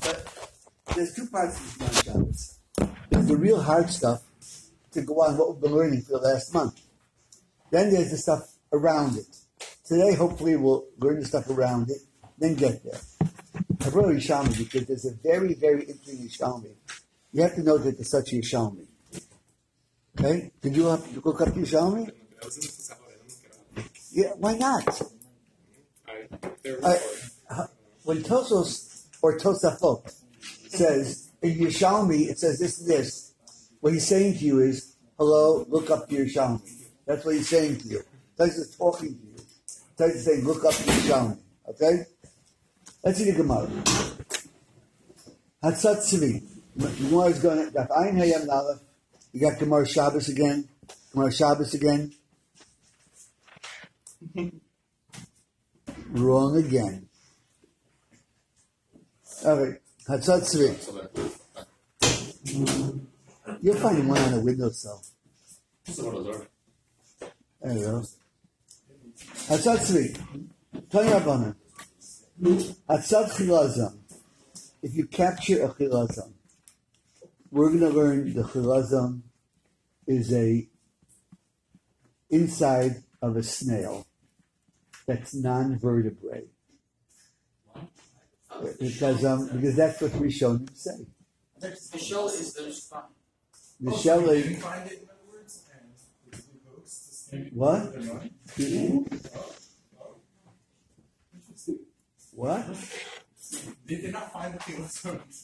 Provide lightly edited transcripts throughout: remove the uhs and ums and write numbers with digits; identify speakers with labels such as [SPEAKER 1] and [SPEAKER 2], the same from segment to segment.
[SPEAKER 1] there's two parts of this non-Shabbos. There's the real hard stuff to go on what we've been learning for the last month. Then there's the stuff around it. Today, hopefully, we'll learn the stuff around it, then get there. I brought a Yishalmi because there's a very, very interesting Yishalmi. You have to know that there's such a Yishalmi. Okay? Did you look up the Yishalmi? Yeah, why not? When Tosos or Tosafot says in Yishalmi, it says this and this, what he's saying to you is, hello, look up to Yishalmi. That's what he's saying to you. Tosos is talking to you. Tosos is saying, look up to Yishalmi. Okay? Let's see the Gemara. Hatzat Tzvi. Gemara is going to, Daf Ayin Hayam Nalef. You got Gemara Shabbos again. Gemara Shabbos again. Wrong again. Okay. Hatzat Tzvi. You're finding one on a windowsill. There you go. Hatzat Tzvi. Tanya Rabbanan. Hatzat Chilazam. If you capture a Chilazam, we're going to learn the Chilazam is a inside of a snail that's non-vertebrate. Because that's what Rishonim say.
[SPEAKER 2] The shell is the spine.
[SPEAKER 1] The shell is.
[SPEAKER 3] Can you find it in other words?
[SPEAKER 1] What? What?
[SPEAKER 3] They did not find the Chilazam.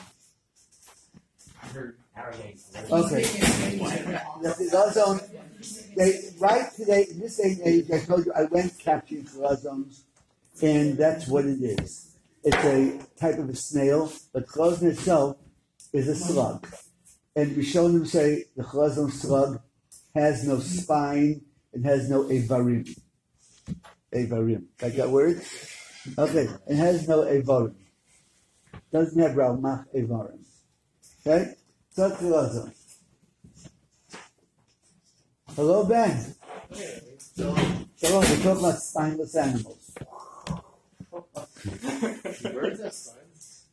[SPEAKER 3] I heard.
[SPEAKER 1] Okay. The Chilazon, right today, in this day and age, I told you I went capturing Chilazons, and that's what it is. It's a type of a snail, but Chilazon itself is a slug. And Rishonim say the Chilazon slug has no spine and has no avarim. Avarim. Like that word? Okay. It has no avarim. Doesn't have Ramach avarim. Okay? So Chilazon. Hello, Ben. Hello, we're talking about spineless animals.
[SPEAKER 3] Birds have spines.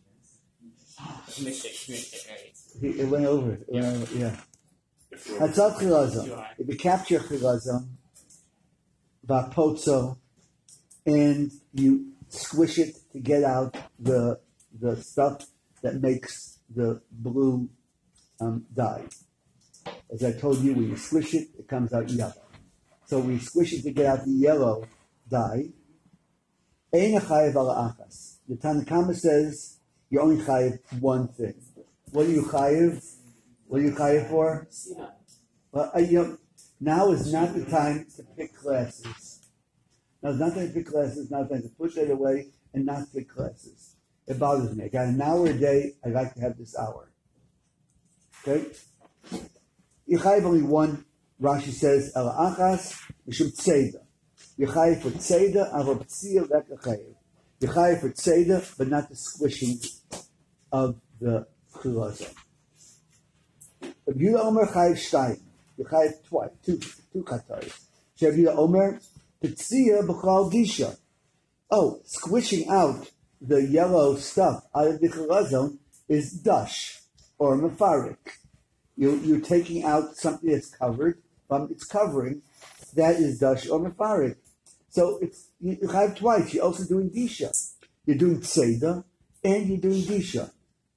[SPEAKER 1] It went over. Yeah. Hatzat Chilazon. If you capture Chilazon, vapotzo, and you squish it to get out the stuff that makes the blue dye. As I told you, when you squish it, it comes out yellow. So we squish it to get out the yellow dye. Ein chayev ala achas. The Tanakama says you only chayev one thing. What are you chayev? What are you chayev for? Well, now is not the time to pick classes. Now it's not time to pick classes. Now it's time to push it away and not pick classes. It bothers me. I got an hour a day. I like to have this hour. Okay? You chayev only one. Rashi says ala achas mishum tzeda. You chayev for tzeda, avo p'tzia leka chayev. You chayev for tzeda, but not the squishing of the chilazon. If you omer chayev shtayim, you chayev twice, two kataris. If you omer p'tzia b'chal disha. Oh, squishing out the yellow stuff out of the chilazon is dash or mefarik. You're taking out something that's covered from its covering. That is dash or mefarik. So you have twice. You're also doing disha. You're doing tzeda and you're doing disha.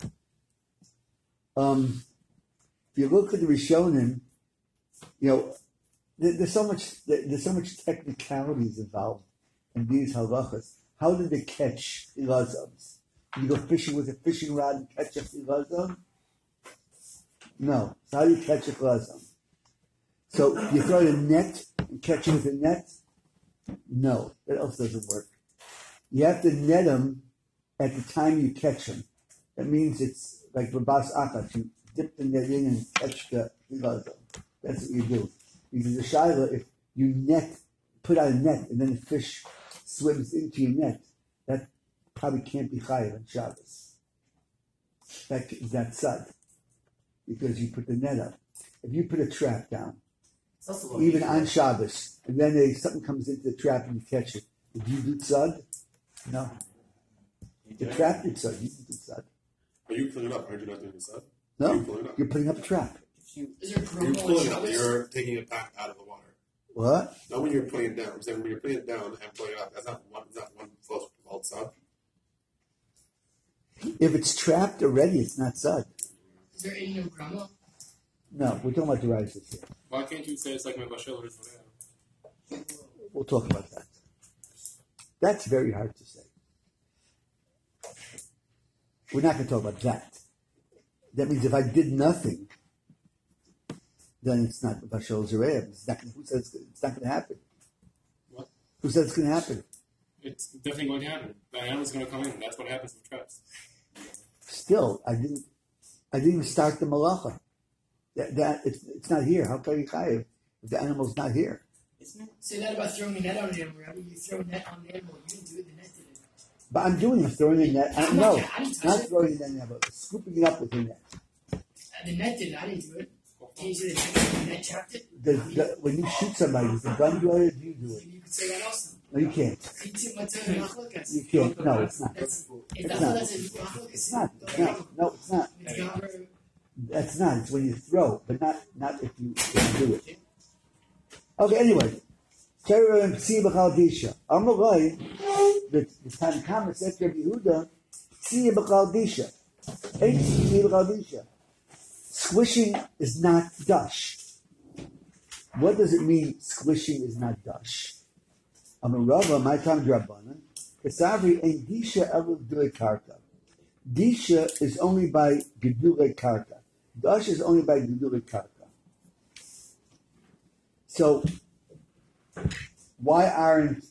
[SPEAKER 1] If you look at the Rishonim, there's so much technicalities involved in these halachas. How did they catch chilazons? You go fishing with a fishing rod and catch a chilazon? No. So how do you catch a chilazon? So you throw a net and catch it with a net? No. That also doesn't work. You have to net them at the time you catch them. That means it's like babas achat. You dip the net in and catch the chilazon. That's what you do. Because the shaila, if you put out a net and then the fish swims into your net, that probably can't be chayav on Shabbos. That's sad. Because you put the net up. If you put a trap down, even on Shabbos, and then something comes into the trap and you catch it, did you do tzad? No. The trap did sod. You didn't do sod.
[SPEAKER 4] Are you pulling it up? Aren't you not doing the sub?
[SPEAKER 1] No,
[SPEAKER 4] You're pulling it up.
[SPEAKER 1] you're putting up a trap.
[SPEAKER 2] Is there
[SPEAKER 4] You're
[SPEAKER 2] grumble
[SPEAKER 4] pulling
[SPEAKER 2] on
[SPEAKER 4] it up.
[SPEAKER 2] Shabbos?
[SPEAKER 4] You're taking it back out of the water.
[SPEAKER 1] What?
[SPEAKER 4] Not when you're putting it down. I'm saying when you're putting it down and pulling it up. That's not one close called sub.
[SPEAKER 1] If it's trapped already, it's not sod.
[SPEAKER 2] Is there any no grumble?
[SPEAKER 1] No, we're talking about the rises here.
[SPEAKER 5] Why can't you say it's like Mebashel or Zorea?
[SPEAKER 1] We'll talk about that. That's very hard to say. We're not going to talk about that. That means if I did nothing, then it's not Bashal Zerev. Who says it's not going to happen?
[SPEAKER 5] What?
[SPEAKER 1] Who says it's going to happen?
[SPEAKER 5] It's definitely going to happen. The animal's going to come in. That's what happens with traps.
[SPEAKER 1] Still, I didn't even start the malacha. It's not here. How can you chayiv if the animal's not here?
[SPEAKER 2] Say that about throwing a net on an animal, Rabbi. You throw a net on the animal. You didn't do it, the net did it.
[SPEAKER 1] But I'm doing it, throwing a net.
[SPEAKER 2] I'm
[SPEAKER 1] No,
[SPEAKER 2] not- I didn't touch
[SPEAKER 1] not
[SPEAKER 2] it.
[SPEAKER 1] throwing a net, but scooping it up with a net.
[SPEAKER 2] The net did it. I didn't do it. Can you say the net trapped it?
[SPEAKER 1] When you shoot somebody with a gun, do it, you do it.
[SPEAKER 2] You could say that also.
[SPEAKER 1] No, you can't.
[SPEAKER 2] You took my time and machlokas.
[SPEAKER 1] You can't. No, it's not.
[SPEAKER 2] That's, if
[SPEAKER 1] It's
[SPEAKER 2] that's
[SPEAKER 1] not.
[SPEAKER 2] what that's a machlokas.
[SPEAKER 1] It's not. It's not. No, it's not.
[SPEAKER 2] It's Gabber.
[SPEAKER 1] That's not. It's when you throw, but not if you do it. Okay. Anyway, Torah and Tzia b'chaldisha. Amalei, the Tanakh said to Rabbi Yehuda, Tzia b'chaldisha. Ain't Tzia b'chaldisha. Squishing is not dash. What does it mean? Squishing is not dash. Amarava, my time drabanan. Kasavri ain't disha elu gedulei karka. Disha is only by gedulei karka. Dash is only by gedulei karka. So why aren't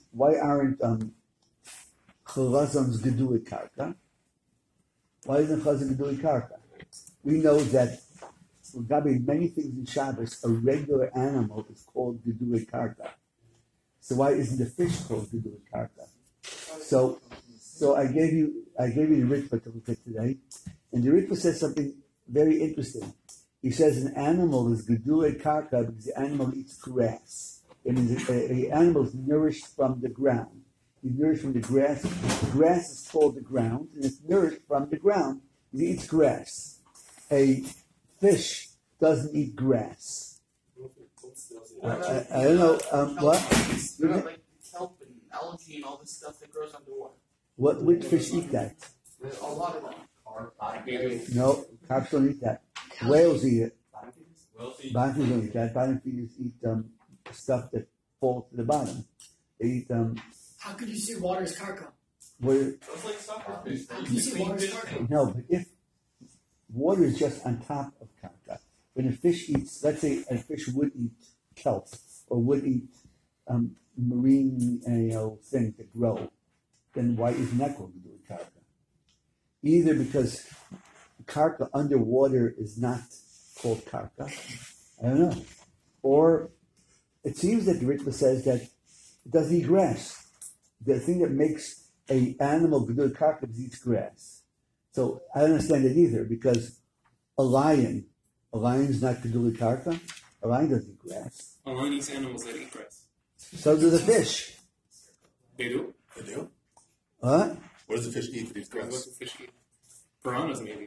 [SPEAKER 1] chalazons gedulei karka? Why isn't chazan gedulei karka? We know that regarding many things in Shabbos, a regular animal is called gedulei karka. So why isn't the fish called gedulei karka? So I gave you the Ritva to look at today, and the Ritva says something very interesting. He says an animal is gedulei karka because the animal eats grass. It means an animal is nourished from the ground. He's nourished from the grass. The grass is called the ground, and it's nourished from the ground. He eats grass. A fish doesn't eat grass. I don't know. What?
[SPEAKER 2] You got like kelp and algae and all this stuff that grows underwater.
[SPEAKER 1] Which fish eat that?
[SPEAKER 2] A lot of them.
[SPEAKER 1] No, carps don't eat that. Whales eat it.
[SPEAKER 5] Wealthy.
[SPEAKER 1] Bottom feeders don't eat that. Bottom feeders eat stuff that falls to the bottom. They eat
[SPEAKER 2] How could you say water is karka?
[SPEAKER 1] what?
[SPEAKER 5] That's like soccer fish.
[SPEAKER 2] How can you say water is karka?
[SPEAKER 1] No, but if water is just on top of karka, when a fish eats, let's say a fish would eat kelp or would eat marine things that grow, then why isn't that going to do with karka? Either because karka underwater is not called karka, I don't know, or it seems that the Ritva says that it doesn't eat grass. The thing that makes an animal gedulei karka is it eats grass. So I don't understand it either because a lion's not gedulei karka. A lion doesn't eat grass.
[SPEAKER 5] A lion eats animals that eat grass.
[SPEAKER 1] So do the fish.
[SPEAKER 5] They do?
[SPEAKER 4] They do?
[SPEAKER 1] What?
[SPEAKER 4] What does the fish eat that eats
[SPEAKER 5] What
[SPEAKER 4] grass?
[SPEAKER 5] do fish eat? Piranhas maybe.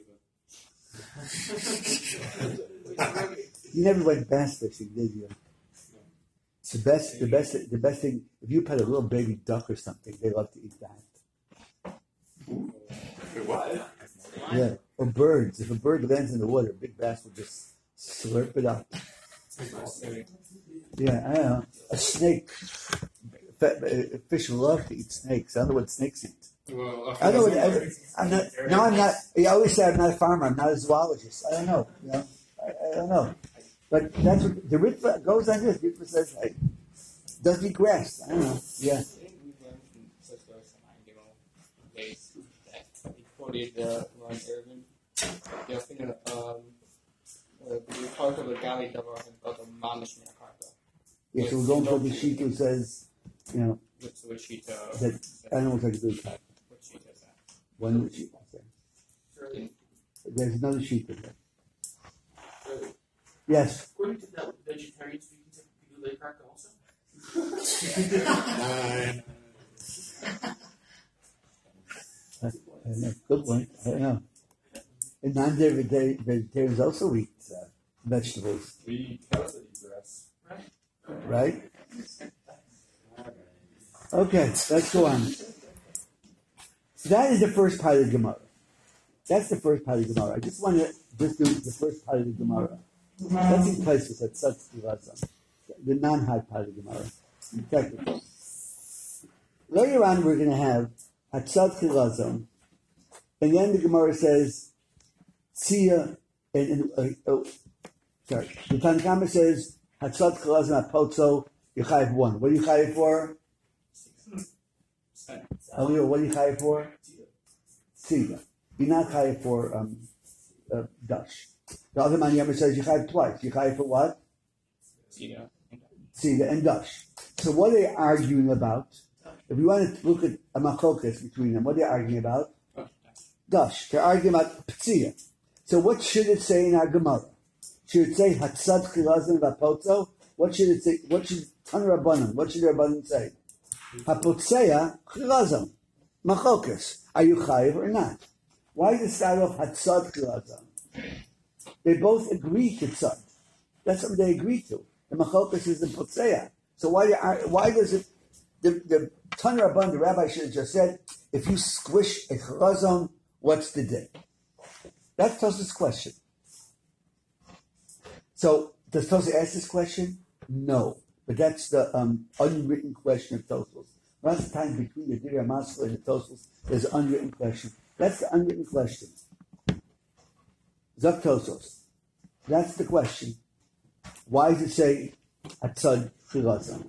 [SPEAKER 5] But.
[SPEAKER 1] You never went bass fishing, did you? It's the best thing. If you pet a little baby duck or something, they love to eat that.
[SPEAKER 4] Wait, what?
[SPEAKER 1] Yeah, or birds. If a bird lands in the water, a big bass will just slurp it up. Yeah, I don't know. A snake. Fish love to eat snakes. I don't know what snakes eat.
[SPEAKER 5] Well,
[SPEAKER 1] I don't know. I'm not. No, I'm not. I always say I'm not a farmer. I'm not a zoologist. I don't know. I don't know. But that's what the Ritva goes on this. Ritva says, like, does he grass? I don't know. Yeah.
[SPEAKER 6] He quoted Ron Irvin. Yeah, I think the part of the Gali Davar has got a mamish min karka.
[SPEAKER 1] Yeah, so we're going for the sheet who says,
[SPEAKER 6] So which sheet?
[SPEAKER 1] that animals are good cat.
[SPEAKER 6] What sheet is that?
[SPEAKER 1] One sheet. Okay. There's another sheet in there. Yes.
[SPEAKER 2] According to that, vegetarians we can do karka also.
[SPEAKER 4] 9.
[SPEAKER 1] don't know. Good point. I don't know. And non-vegetarians also eat vegetables,
[SPEAKER 6] We eat cows that eat grass.
[SPEAKER 1] right? Okay, let's go on. So that is the first part of the Gemara. That's the first part of the Gemara. I just want to just do the first part of the Gemara. That's in places at Tzad Chilazon, the non-hard part of the Gemara. Technical. Later on, we're going to have Hatzad Chilazon, and then the Gemara says, Tzia, sorry, the Tanakama says, Hatzad Chilazon Apotzo, you chayiv one. What are you chayiv for? Elio, what are you chayiv for? Tzia. You're not chayiv for dash. The other man Yama says you chayiv twice. You chayiv for what? Tzia and dash. So what are they arguing about? If you want to look at a machokas between them, what are they arguing about? Dash. They're arguing about ptzia. So what should it say in our Gemara? Should it say hatzad chilazon v'apotzo? What should it say? What should Tanur Rabbanan? What should the Rabbanan say? Hapotzeya chilazon. Machokas. Are you chayiv or not? Why does it start off hatzad chilazon? They both agree to tzad. That's what they agree to. The machokas is the potzeya. So why does it? The Tanur Rabbanan, the rabbi should have just said, if you squish a chilazon, what's the din? That's Tosafos' question. So does Tosafos ask this question? No, but that's the unwritten question of Tosafos. Lots of times between the Divrei HaMaskil and the Tosafos, there's an unwritten question. That's the unwritten question. Zok Tosafos. That's the question. Why does it say Hatzad Chilazon?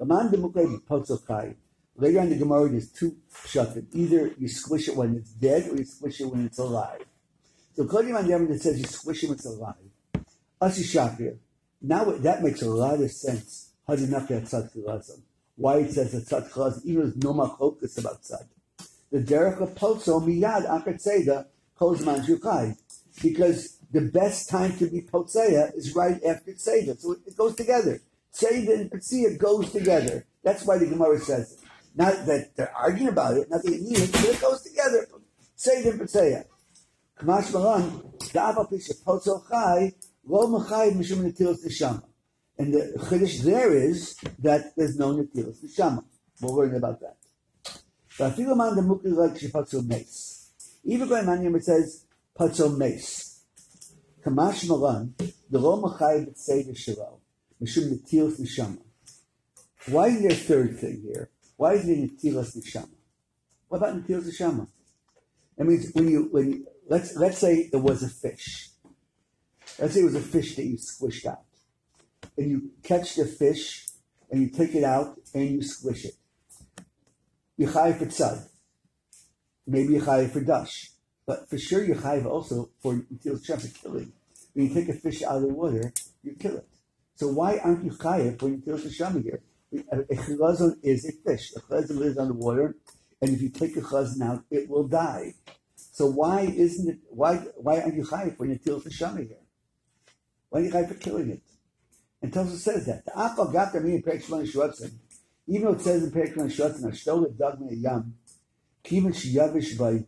[SPEAKER 1] Later on the Gemara, there's two pshatim. Either you squish it when it's dead, or you squish it when it's alive. So Kodim on the other that says you squish it when it's alive. Asi Shakir. Now that makes a lot of sense. Why it says Hatzad Chilazon, even though there's no machokas about tzad. The derech of potzo miyad akar tzeda kozman shukai, because the best time to be potzeya is right after tzeda, so it goes together. Tzeda and Petzia goes together. That's why the Gemara says it. Not that they're arguing about it, not that you need it, but it goes together. Tzeda and Petzia. Kamash Maran, Da'ava Pisha Potzo Chai, Lo Machai Mishum Netilos Neshama. And the Chiddush there is that there's no Netilos Neshama. We'll learn about that. But I feel man the Mukhi like Shepatzo Mace. Even when Manyam it says Patzo Mace. Kamash Maran, the Lo Machai B'Tzeda Shiro. Mishum Netilos Neshama. Why is there a third thing here? Why is there Netilos Neshama? What about Netilos Neshama? I mean, when you let's say it was a fish. Let's say it was a fish that you squished out, and you catch the fish and you take it out and you squish it. You chayiv for tzad, maybe you chayiv for dash, but for sure you chayiv also for Netilos Neshama, for killing. When you take a fish out of the water, you kill it. So why aren't you chayiv for Netilos Neshama here? A chilazon is a fish. A chilazon lives on the water, and if you take a chilazon out, it will die. So why aren't you chayiv for Netilos Neshama here? Why are you chayiv for killing it? And Tosafos says that. The Apal got there in Perek Shmona Shvatzim. Even though it says in Perek Shmona Shvatzim, Ashtolet Dagmei Yam, Kivin Shiyavish by.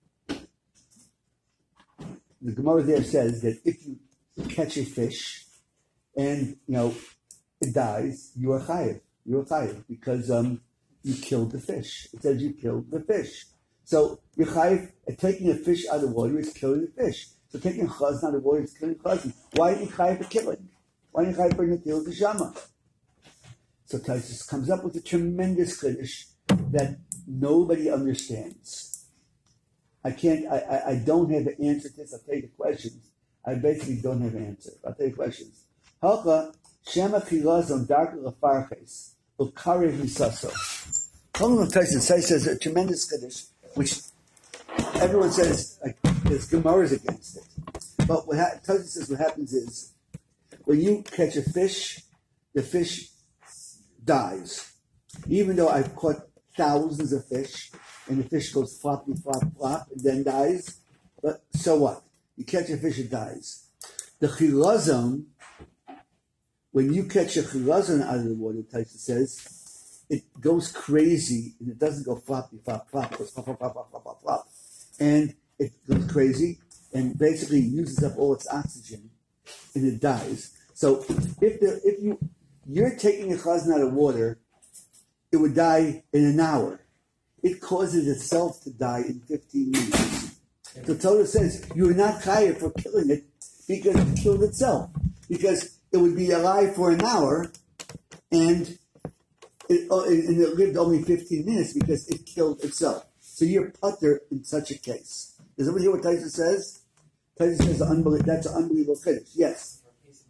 [SPEAKER 1] The Gemara there says that if you catch a fish and it dies, you are chayiv. You are chayiv because you killed the fish. It says you killed the fish. So you're chayiv at taking a fish out of the water is killing the fish. So taking a chazan out of the water is killing chazan. Why are you chayiv for killing? Why are you chayiv for Netilos Neshama? So Tosafos comes up with a tremendous chiddush that nobody understands. I don't have an answer to this. I'll tell you the questions. I basically don't have an answer. I'll tell you the questions. Halcha Shema Chilazon Darka Lafarches Ukarev Misaso. Tosafos says a tremendous chiddush, which everyone says there's Gemaras against it. But Tosafos says what happens is when you catch a fish, the fish dies. Even though I've caught thousands of fish, and the fish goes floppy, flop, flop, and then dies. But so what? You catch a fish, it dies. The chilazon, when you catch a chilazon out of the water, Tosafos says, it goes crazy, and it doesn't go floppy, flop, flop. It goes flop, flop, flop, flop, flop, flop. and it goes crazy and basically uses up all its oxygen and it dies. So if you're taking a chazan out of water, it would die in an hour. It causes itself to die in 15 minutes. So Torah says you are not chayav for killing it because it killed itself. Because it would be alive for an hour and it lived only 15 minutes because it killed itself. So you're putter in such a case. Does everybody hear what Taisa says? Taisa says that's an unbelievable finish. Yes.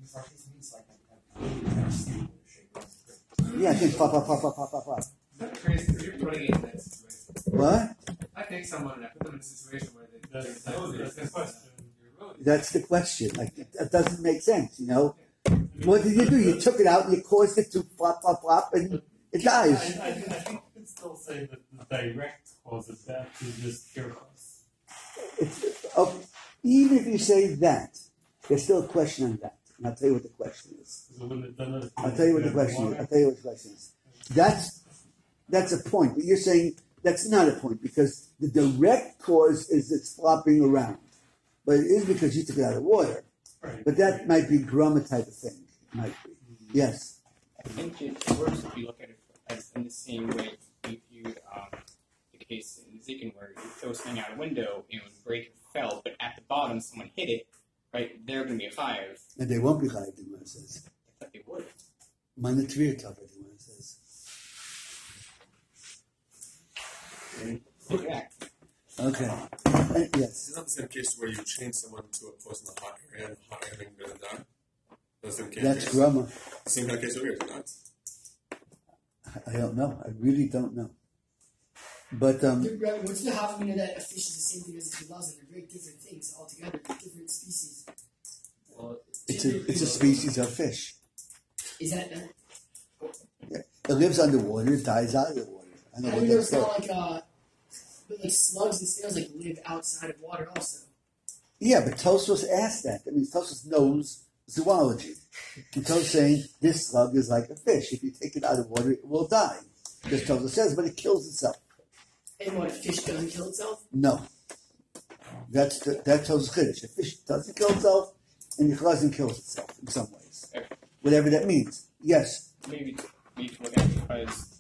[SPEAKER 1] Yeah, I think pop.
[SPEAKER 6] That's crazy. You're putting it in that situation.
[SPEAKER 1] What?
[SPEAKER 6] I take someone and I put them in a situation where they.
[SPEAKER 3] That's the question.
[SPEAKER 1] That's the question. Like, that doesn't make sense, you know? What did you do? You took it out and you caused it to flop, and it dies.
[SPEAKER 3] I think you can still say that the direct cause of death is just pure cause.
[SPEAKER 1] Even if you say that, there's still a question on that. And I'll tell you what the question is. I'll tell you what the question is. That's a point. But you're saying that's not a point because the direct cause is it's flopping around. But it is because you took it out of water.
[SPEAKER 3] Right.
[SPEAKER 1] But that might be groma type of thing. Might be. Yes.
[SPEAKER 7] I think it works if you look at it as in the same way we viewed the case in Zikin where you throw something out a window and it would break and fell, but at the bottom someone hit it, right? They're going to be a chayav.
[SPEAKER 1] And they won't be chayav, the Gemara says.
[SPEAKER 7] But they would.
[SPEAKER 1] Manatrir Tava, the Gemara says.
[SPEAKER 7] Exactly.
[SPEAKER 1] Okay. Yes.
[SPEAKER 4] It's not the same case where you chain someone to a post in the hot area and the hot area makes them die. That's the same case.
[SPEAKER 1] That's groma.
[SPEAKER 4] Same kind of case over here, is it not?
[SPEAKER 1] I don't know. I really don't know. But
[SPEAKER 2] what's the half meaning that a fish is the same thing as a pilazan? They're very different things altogether. They're different species.
[SPEAKER 6] Well,
[SPEAKER 1] it's a species of fish.
[SPEAKER 2] Is that?
[SPEAKER 1] Yeah. It lives underwater. It dies out of the water. I know
[SPEAKER 2] I
[SPEAKER 1] what
[SPEAKER 2] mean,
[SPEAKER 1] that's
[SPEAKER 2] there's
[SPEAKER 1] called.
[SPEAKER 2] not but like slugs and snails like live outside of water also.
[SPEAKER 1] Yeah, but Tosfos asked that. I mean, Tosfos knows zoology. And Tosfos saying this slug is like a fish. If you take it out of water, it will die. Because Tosfos says, but it kills itself.
[SPEAKER 2] And what, a fish doesn't kill itself?
[SPEAKER 1] No. That's Tosfos Chiddush. A fish doesn't kill itself, and the chazan kills itself in some ways. Whatever that means. Yes.
[SPEAKER 7] Maybe to look at it because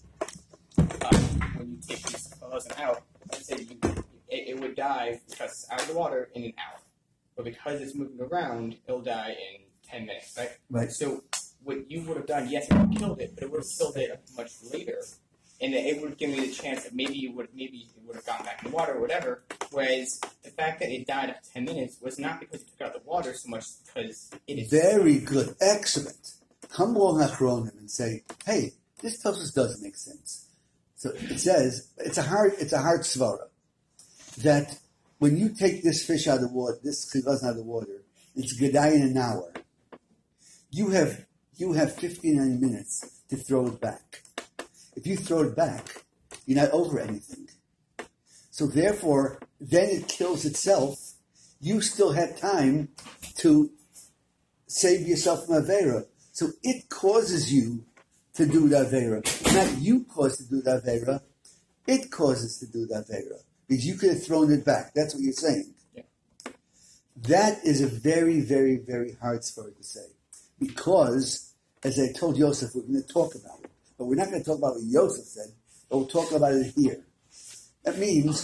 [SPEAKER 7] when you take these fellows out, let's say it would die because it's out of the water in an hour. But because it's moving around, it'll die in 10 minutes, right?
[SPEAKER 1] Right.
[SPEAKER 7] So what you would have done, yes, it would have killed it, but it would have killed it much later. And it would have given you the chance that maybe it would have gotten back in the water or whatever. Whereas the fact that it died after 10 minutes was not because you took out the water so much because it is
[SPEAKER 1] Very good. Excellent. Come along Achronim and say, hey, this Tosfos does make sense. So it says, it's a hard svara, that when you take this fish out of the water, this chilazon out of the water, it's gedai in an hour. You have 59 minutes to throw it back. If you throw it back, you're not over anything. So therefore, then it kills itself. You still have time to save yourself from Avera. So it causes you to do the Avera. Not you cause to do the Avera, it causes to do the Avera. Because you could have thrown it back. That's what you're saying.
[SPEAKER 7] Yeah.
[SPEAKER 1] That is a very, very, very hard story to say. Because, as I told Yosef, we're going to talk about it. But we're not going to talk about what Yosef said, but we'll talk about it here. That means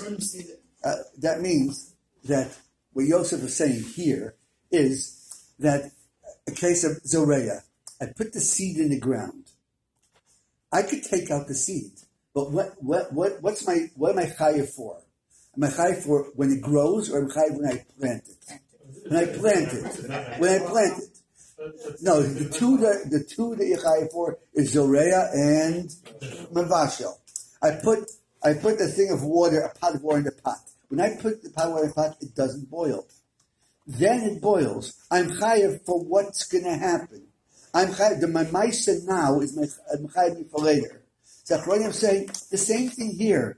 [SPEAKER 1] that what Yosef is saying here is that a case of Zoreya. I put the seed in the ground. I could take out the seed, but what am I chayav for? Am I chayav for when it grows, or am I chayav when I plant it? When I plant it. No, the two that you're chayav for is Zoreya and Mavashel. I put the thing of water, a pot of water in the pot. When I put the pot of water in the pot, it doesn't boil. Then it boils. I'm chayav for what's going to happen. I'm chayav. My ma'isa now is I'm chayav for later. So I'm saying the same thing here.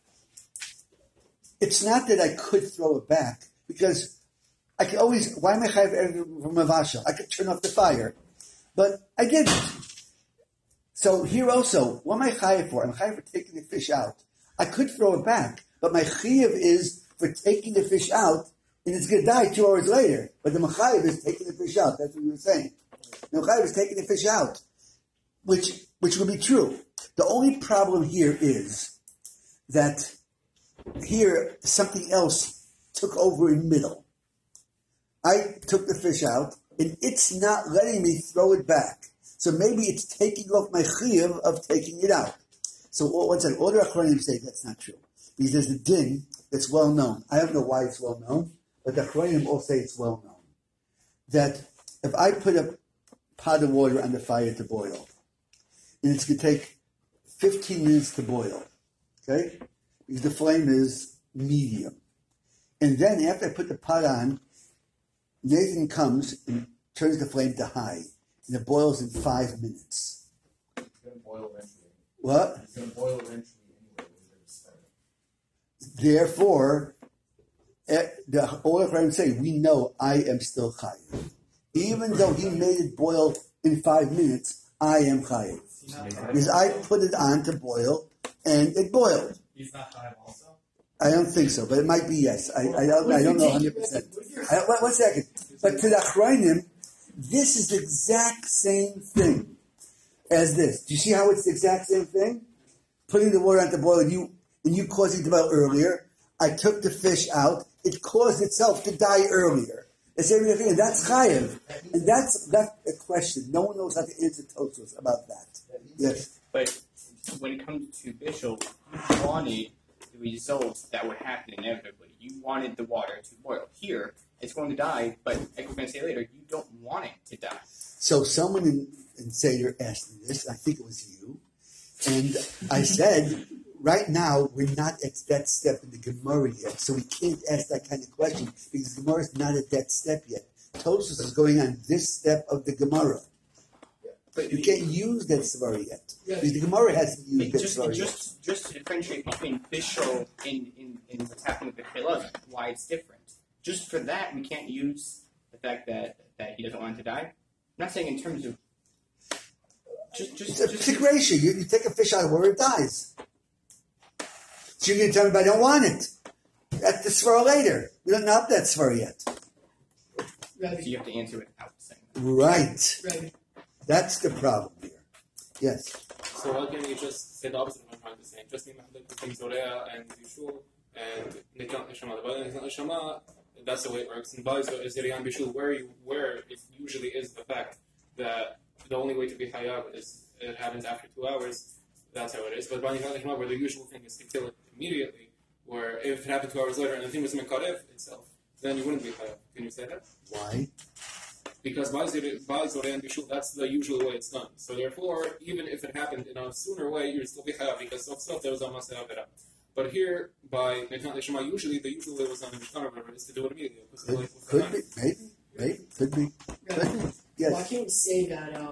[SPEAKER 1] It's not that I could throw it back because I could always. Why am I chayav from Mavashel? I could turn off the fire, but I didn't. So here also, what am I chayav for? I'm chayav for taking the fish out. I could throw it back, but my chayav is for taking the fish out, and it's going to die 2 hours later. But the Mechayev is taking the fish out. That's what we were saying. The Mechayev is taking the fish out, which would be true. The only problem here is that here something else took over in middle. I took the fish out, and it's not letting me throw it back. So maybe it's taking off my chiyuv of taking it out. So what's that? All the Achronim say that's not true. Because there's a din that's well known. I don't know why it's well known, but the Achronim all say it's well known. That if I put a pot of water on the fire to boil, and it's going to take 15 minutes to boil, okay? Because the flame is medium. And then after I put the pot on, Nathan comes and turns the flame to high, and it boils in 5 minutes.
[SPEAKER 6] It's gonna boil eventually.
[SPEAKER 1] What?
[SPEAKER 6] It's gonna boil eventually anyway.
[SPEAKER 1] Therefore, all the Quran say, we know I am still chayiv. Even though he made it boil in 5 minutes, I am chayiv. Because I put it on to boil, and it boiled.
[SPEAKER 6] He's not high also.
[SPEAKER 1] I don't think so, but it might be yes. I don't know 100%. One second. But to the Achronim, this is the exact same thing as this. Do you see how it's the exact same thing? Putting the water on to boil, and you causing it to boil earlier. I took the fish out. It caused itself to die earlier. It's everything, and that's chayiv. And that's a question. No one knows how to answer Tosfos about that. Yes.
[SPEAKER 7] But when it comes to Bishul, you wanted the result that would happen inevitably. You wanted the water to boil. Here, it's going to die, but like we're going to say later, you don't want it to die.
[SPEAKER 1] So someone in Seder asked me this. I think it was you. And I said, right now, we're not at that step in the Gemara yet, so we can't ask that kind of question because the Gemara is not at that step yet. Tosfos is going on this step of the Gemara. But you can't use that svara yet. Because the Gemara hasn't used that svara yet.
[SPEAKER 7] Just to differentiate between Bishul and what's happening with the Kelazim, why it's different. Just for that, we can't use the fact that he doesn't want it to die. I'm not saying in terms of
[SPEAKER 1] it's a situation. You take a fish out of water, it dies. So you're going to tell me, but I don't want it. That's the svara later. We don't know that svara yet.
[SPEAKER 7] So you have to answer without saying that.
[SPEAKER 1] Right. That's the problem here. Yes.
[SPEAKER 5] So why can't you just say the opposite of what I'm trying to say? Just name between Zorea and Bishul and Nikat Neshama. The Nikat Neshama, that's the way it works. And Zeriya and Bishul, where it usually is the fact that the only way to be Hayab is it happens after 2 hours. That's how it is. But by Nikat Neshama, where the usual thing is to kill it immediately, where if it happened 2 hours later and the thing was Mekarev itself, then you wouldn't be Hayab. Can you say that?
[SPEAKER 1] Why?
[SPEAKER 5] Because Baal Zoreh and Bishul, that's the usual way it's done. So therefore, even if it happened in a sooner way, you'd still be chayav because sof there was a maseh avera. But here, by Nekat Neshama, usually the usual way was done in Mishkan or whatever is to do it immediately.
[SPEAKER 1] Could be, maybe, could be. Yes.
[SPEAKER 2] Why can't we say that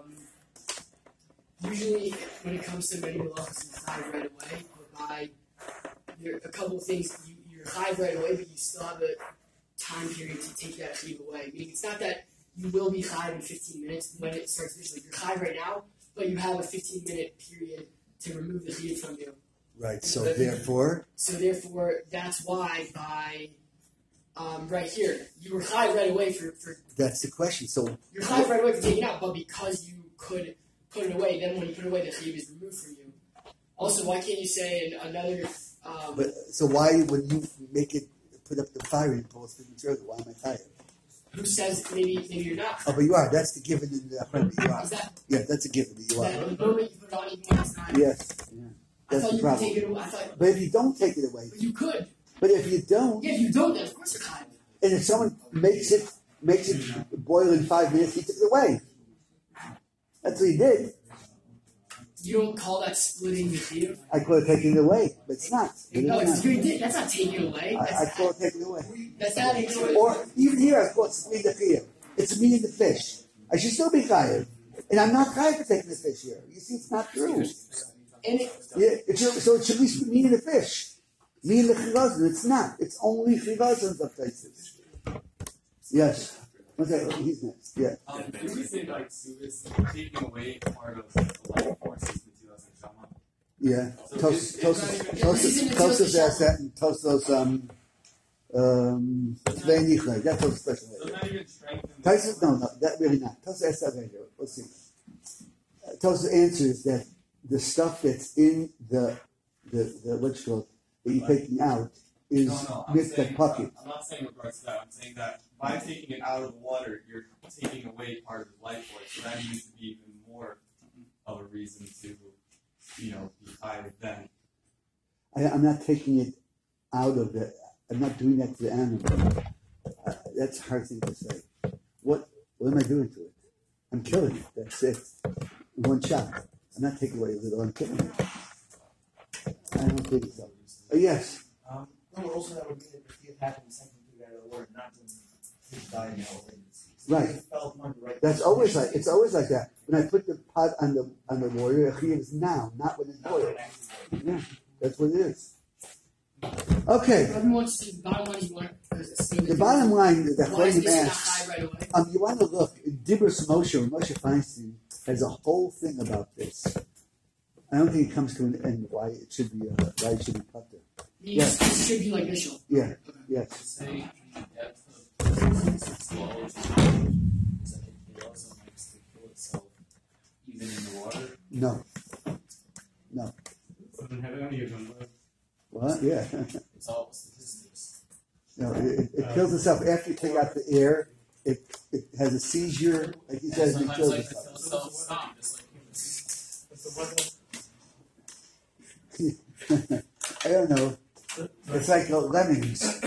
[SPEAKER 2] usually when it comes to many malachas, you chayv right away, whereby there are a couple of things you're chayv right away, but you still have a time period to take that chayv away. Meaning it's not that you will be chayv in 15 minutes when it starts visually. You're chayv right now, but you have a 15-minute period to remove the chiyuv from you.
[SPEAKER 1] Right. So therefore,
[SPEAKER 2] that's why by right here you were chayv right away for.
[SPEAKER 1] That's the question. So
[SPEAKER 2] you're chayv right away for taking it out, but because you could put it away, then when you put it away, the chiyuv is removed from you. Also, why can't you say another?
[SPEAKER 1] But so why when you make it put up the fire and pull it material? Why am I chayav?
[SPEAKER 2] Who says maybe you're not?
[SPEAKER 1] Oh, but you are. That's the given in the Achronim. You are.
[SPEAKER 2] Is that?
[SPEAKER 1] Yeah, that's a given that you are.
[SPEAKER 2] That the moment you put it on, even when it's not.
[SPEAKER 1] Yes. Yeah.
[SPEAKER 2] I
[SPEAKER 1] That's
[SPEAKER 2] thought
[SPEAKER 1] the
[SPEAKER 2] you could
[SPEAKER 1] problem.
[SPEAKER 2] take it away.
[SPEAKER 1] But if you don't take it away,
[SPEAKER 2] But you could.
[SPEAKER 1] but if you don't,
[SPEAKER 2] Yeah, if you don't, then of course you're chayv.
[SPEAKER 1] and if someone makes it boil in 5 minutes, he took it away. That's what he did.
[SPEAKER 2] You don't call that splitting the chiyuv?
[SPEAKER 1] I call it taking it away, but it's not.
[SPEAKER 2] No,
[SPEAKER 1] It's
[SPEAKER 2] it's you did. That's not taking it away.
[SPEAKER 1] I call it taking it away.
[SPEAKER 2] That's not it.
[SPEAKER 1] Or even here, I call it splitting the chiyuv. It's me and the fish. I should still be chayiv, and I'm not chayiv for taking the fish here. You see, it's not true.
[SPEAKER 2] And it,
[SPEAKER 1] Yeah, so it should be me and the fish, me and the chilazon. It's not. It's only chilazon of places. Yes. Okay, he's next. Yeah.
[SPEAKER 6] Did we say like Suvis taking away part of the life forces with Tilas and Shama?
[SPEAKER 1] Yeah.
[SPEAKER 6] So
[SPEAKER 1] Tosfos asked that, and Tosfos Ve'enichla. That's what's special.
[SPEAKER 6] So not even strengthen.
[SPEAKER 1] Tyson, no, that really not. Tosa asked that later. Let's see. Tosa answers that the stuff that's in the what's called that you're taking out is
[SPEAKER 6] I'm
[SPEAKER 1] mixed
[SPEAKER 6] saying,
[SPEAKER 1] at pocket.
[SPEAKER 6] I'm not saying regards to that. I'm saying that by taking it out of the water, you're taking away part of his life force. So that needs to be even more of a reason to, be higher than.
[SPEAKER 1] I'm not taking it out of it. I'm not doing that to the animal. That's a hard thing to say. What am I doing to it? I'm killing it. That's it. In one shot. I'm not taking away a little. I'm killing it. I don't think so. Yes.
[SPEAKER 8] No, also that would mean that if he had happened something to that other word, not when he died in
[SPEAKER 1] Right. That's always like it's always like that. When I put the pot on the water, it is now, not when it's boiled. Yeah, that's what it is. Okay.
[SPEAKER 2] Everyone see the bottom line you want
[SPEAKER 1] The bottom line that
[SPEAKER 2] why is
[SPEAKER 1] Chaim
[SPEAKER 2] this not
[SPEAKER 1] asks,
[SPEAKER 2] high right away?
[SPEAKER 1] you want to look, Dibros Moshe Feinstein has a whole thing about this. I don't think it comes to an end why it should be putter.
[SPEAKER 2] Yes. It should be like Mishal.
[SPEAKER 1] Yeah, yes.
[SPEAKER 6] Say the depth of slow, it also makes the kill itself even in the water.
[SPEAKER 1] No.
[SPEAKER 3] So then have any of them live?
[SPEAKER 1] What? Yeah.
[SPEAKER 6] It's all statistics.
[SPEAKER 1] No, it kills itself after you take out the air. It has a seizure, like he says, it
[SPEAKER 6] Sometimes
[SPEAKER 1] kills
[SPEAKER 6] like
[SPEAKER 1] itself.
[SPEAKER 6] the cells stop, just like humans.
[SPEAKER 1] I don't know. It's like the lemmings.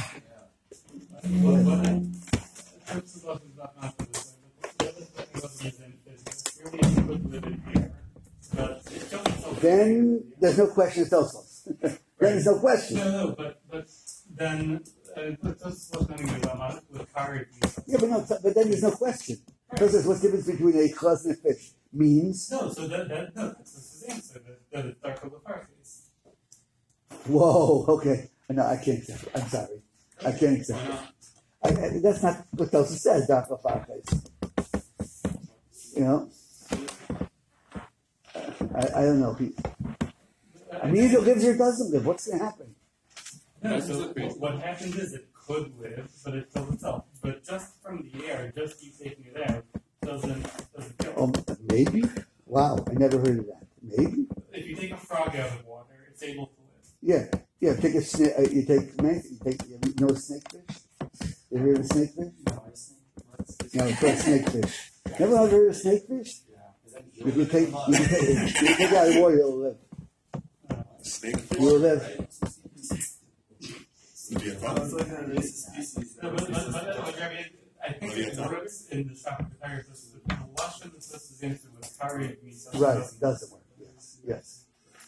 [SPEAKER 1] Then there's no question it's Tosfos. Then there's no question.
[SPEAKER 3] No, but then that's what's going to go with Kari.
[SPEAKER 1] Yeah, but then there's no question. Because there's what's the difference between a chlas and a fish? Means.
[SPEAKER 3] No, so that's his answer. That it's dark of the fire face.
[SPEAKER 1] Whoa, okay. No, I can't accept it. I'm sorry. I can't accept it. That's not what Tosa says, dark of fire face. I don't know. Either lives or doesn't live. What's going to happen?
[SPEAKER 3] No, so what happens is it could live, but it kills itself. But just from the air, just you taking it out, doesn't kill it.
[SPEAKER 1] Maybe? Wow, I never heard of that. Maybe?
[SPEAKER 3] If you take a frog out of water, it's able to live.
[SPEAKER 1] Yeah. Take a snake. You take a snakefish. You heard of a snakefish? No, it's called snakefish. Never heard of a snakefish? If you take it out of the water, it'll live. You'll live.
[SPEAKER 3] I think it works in the shock of the tire system. The lush of the system's answer was Kari of me.
[SPEAKER 1] Right, it doesn't work. Yes.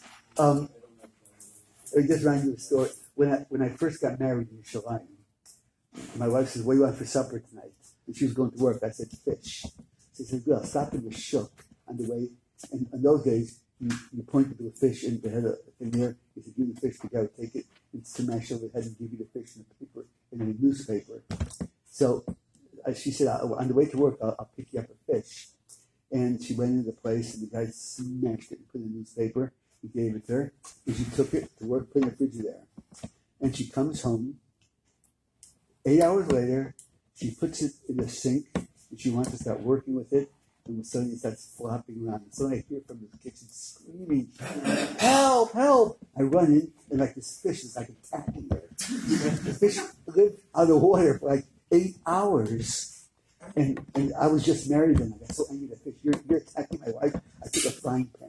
[SPEAKER 1] I just ran you a story. When I first got married in Shalayim, my wife says, "What do you want for supper tonight?" And she was going to work. I said, "Fish." She said, "Girl, stop in the shuk on the way." And in those days, you pointed to a fish and they had a thing there. You said, "Give me the fish." The guy would take it and smash over the head and give you the fish in a paper, in a newspaper. So she said, "On the way to work, I'll pick you up a fish." And she went into the place and the guy smashed it and put it in the newspaper. He gave it to her, and she took it to work, put it in the fridge there. And she comes home. 8 hours later, she puts it in the sink, and she wants to start working with it. And suddenly it starts flopping around. And suddenly I hear from the kitchen screaming, "Help! Help!" I run in, and like this fish is like attacking her. The fish lived out of water for like 8 hours. And I was just married and I got so angry at the fish. You're attacking my wife. I took a frying pan.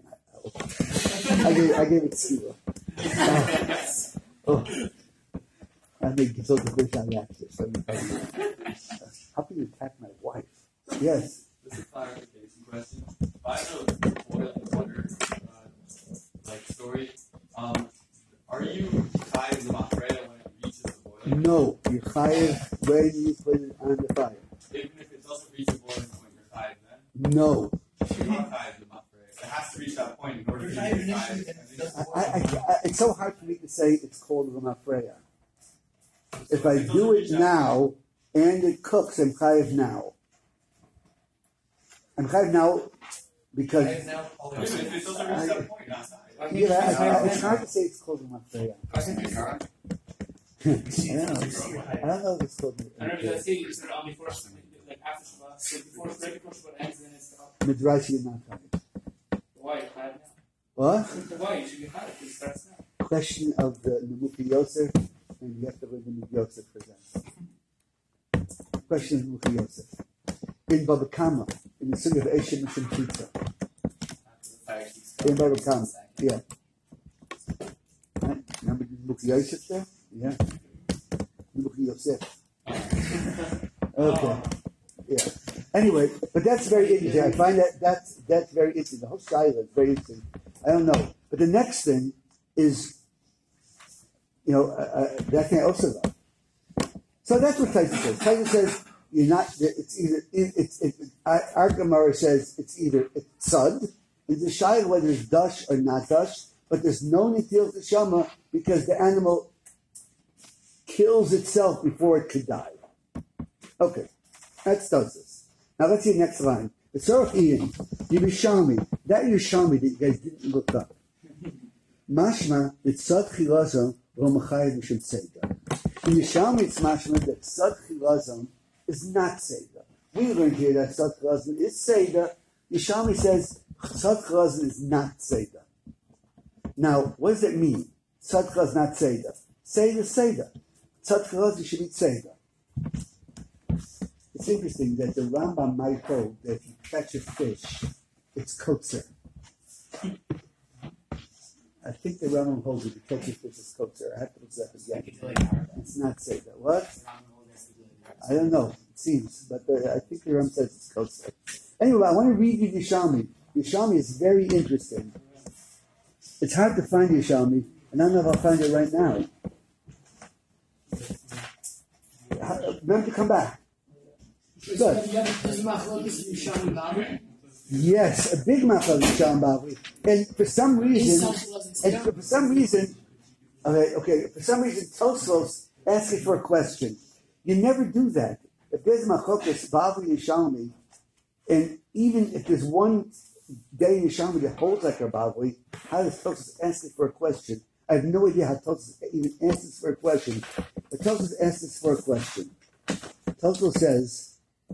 [SPEAKER 1] I gave it to you. I made the fish on that. How can you attack my wife? Yes.
[SPEAKER 6] This is a clarification question. By the boil the water story, are you chayiv the mafreya when it reaches the boiling?
[SPEAKER 1] No, you're chayiv when you put it on the fire.
[SPEAKER 6] Even if it doesn't reach the boiling point, you're chayiv then?
[SPEAKER 1] No.
[SPEAKER 6] You're not chayiv the mafreya. It has to reach that point in order to be chayiv.
[SPEAKER 1] It's so hard for me to say it's called the mafreya. If I do it now and it cooks, I'm chayiv now. I'm chayiv now because
[SPEAKER 6] If it doesn't reach that point, not chayiv.
[SPEAKER 1] it's hard to say it's called the mafreya. I don't know if it's called
[SPEAKER 5] I don't know if I say you said on before, like after Shabbat, so before Shabbat ends, then it's not.
[SPEAKER 1] Midrash. You're not coming.
[SPEAKER 5] Why? You had now.
[SPEAKER 1] What?
[SPEAKER 5] Why? You should be had because that's now.
[SPEAKER 1] Question of the Nemuchi Yosef, and you have to read the Nemuchi Yosef presents. Question of Nemuchi Yosef. In Baba Kama, in the city of Eshem Mishim Pizza. In Baba Kama, yeah. Right? Remember Nemuchi Yosef there? Yeah. Nemuchi Yosef. Okay. Yeah. Anyway, but that's very interesting. I find that's very interesting. The whole style is very interesting. I don't know. But the next thing is, that thing I also love. So that's what Taisa says. Taisa says, you're not, it's either, our Gemara says it's either tzad, it's a shayla whether it's dash or not dash, but there's no nitil neshama because the animal kills itself before it could die. Okay, that's Taisa. Now let's see the next line. The Tzorach Ian, Yerushalmi, that Yerushalmi that you guys didn't look up. Mashma, it's tzad chilazon, romachayim mishum tzeda. In Yerushalmi, it's mashma that tzad chilazon is not tzeda. We learned here that tzad chilazon is tzeda. Yerushalmi says tzad chilazon is not tzeda. Now, what does it mean? Tzad chilazon is not tzeda. Tzeda is tzeda. Tzad chilazon should be tzeda. It's interesting that the Rambam might hold that if you catch a fish, it's kotzer. I think the Rambam holds that if you catch a fish, it's kotzer. I have to look that up again. It's not say that. What? I don't know. It seems, but I think the Rambam says it's kotzer. Anyway, I want to read you Yerushalmi. Yerushalmi is very interesting. It's hard to find Yerushalmi, and I don't know if I'll find it right now. Remember to come back. Good. Yes, a big machal Yerushalmi Bavli, and for some reason, Tosfos asking for a question. You never do that. If there's machokas Bavli Yerushalmi, and even if there's one day in Yerushalmi that holds like a Bavli, how does Tosfos asking for a question? I have no idea how Tosfos even answers for a question. But Tosfos asks for a question. Tosfos says.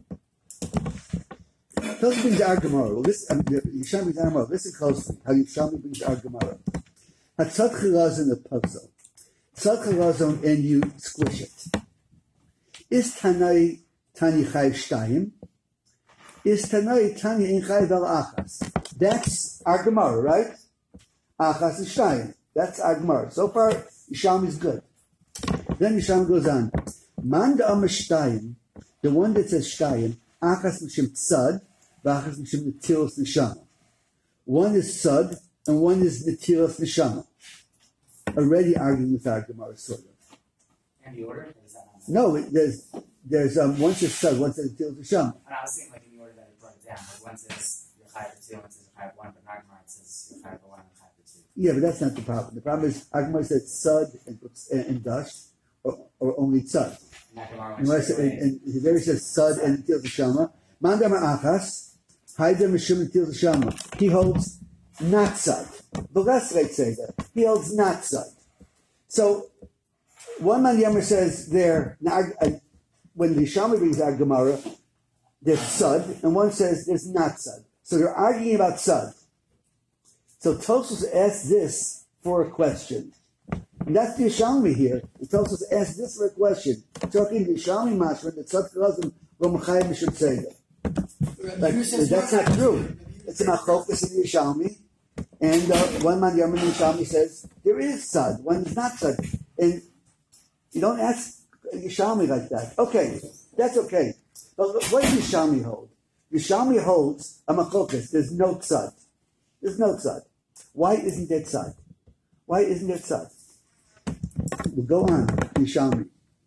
[SPEAKER 1] Tosfos brings our Gemara. Well, Yerushalmi brings our Gemara. Listen closely. How Yerushalmi brings our Gemara. Hatzad chilazon the puzzle. Tzad chilazon and you squish it. Is Tanai Tani Chai Shtayim? Is Tanai Tani in Chai Vel Achas? That's our Gemara, right? Achas and Shtayim. That's our Gemara. So far, Yerushalmi is good. Then Yerushalmi goes on. Manda Am Shtayim, the one that says Shtayim, Achas Mishim Tzad, V'achas Mishim Netilos Neshama. One is Tzad, and one is Netilos Neshama. Already arguing with our Gemara, sort of.
[SPEAKER 9] And the order?
[SPEAKER 1] No, there's one says Tzad, one says Netilos Neshama.
[SPEAKER 9] And I was thinking like in the order that it brought it down. Like one says Yochai for 2, one says Yochai for 1, but Nagmar says Yochai for 1 and Yochai for 2.
[SPEAKER 1] Yeah, but that's not the problem. The problem is Agmar said Tzad and Dash, or only Tzad. And there he says Tzad and Netilos Neshama. Mandam Achas, Haidem Mishum Netilos Neshama. He holds not Tzad. The last right say that. He holds not Tzad. So, one man Yammer says there, when the Yerushalmi brings our Gemara, there's Tzad, and one says there's not Tzad. So they're arguing about Tzad. So Tosfos asked this for a question. And that's the Yerushalmi here. And Tosfos asked this for a question. Talking the Yerushalmi Mashma, the Tzad Chilazon, Romachayim Mishum Tzeda. But that's not true. It's a machokas in the Yerushalmi. And one man Yammer in the Yerushalmi says, there is Tzad, one is not Tzad. And you don't ask Yerushalmi like that. Okay, that's okay. But what does Yerushalmi hold? Yerushalmi holds a machokas. There's no Tzad. There's no Tzad. Why isn't there Tzad? Why isn't there Tzad? We'll go on, Yerushalmi.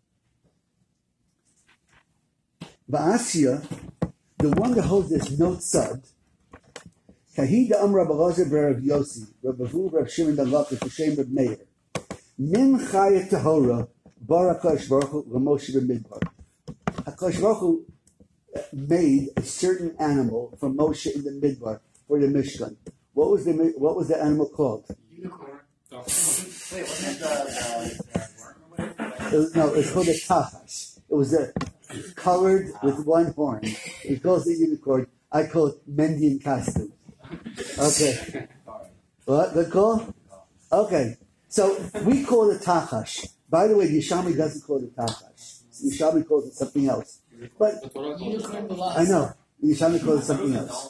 [SPEAKER 1] Va'asya, the one that holds this no Tzad, Kahida Amra Balazer Rav Yossi, Rav Avu, Rav Shimon Ben Lakish, Hashem Rav Meir. Min Chaya Tahora, Bar HaKadosh Baruch Hu, Moshe B'Midbar. HaKadosh Baruch Hu made a certain animal from Moshe in the Midbar for the Mishkan. What was the animal called?
[SPEAKER 5] Unicorn.
[SPEAKER 9] Wait, wasn't it the
[SPEAKER 1] It's called a tachash. It was colored with one horn. He calls it unicorn. I call it Mendian costume. Okay. What? Good call? Okay. So we call it tachash. By the way, the Yishami doesn't call it tachash. The Yishami calls it something else. But I know. The Yishami calls it something else.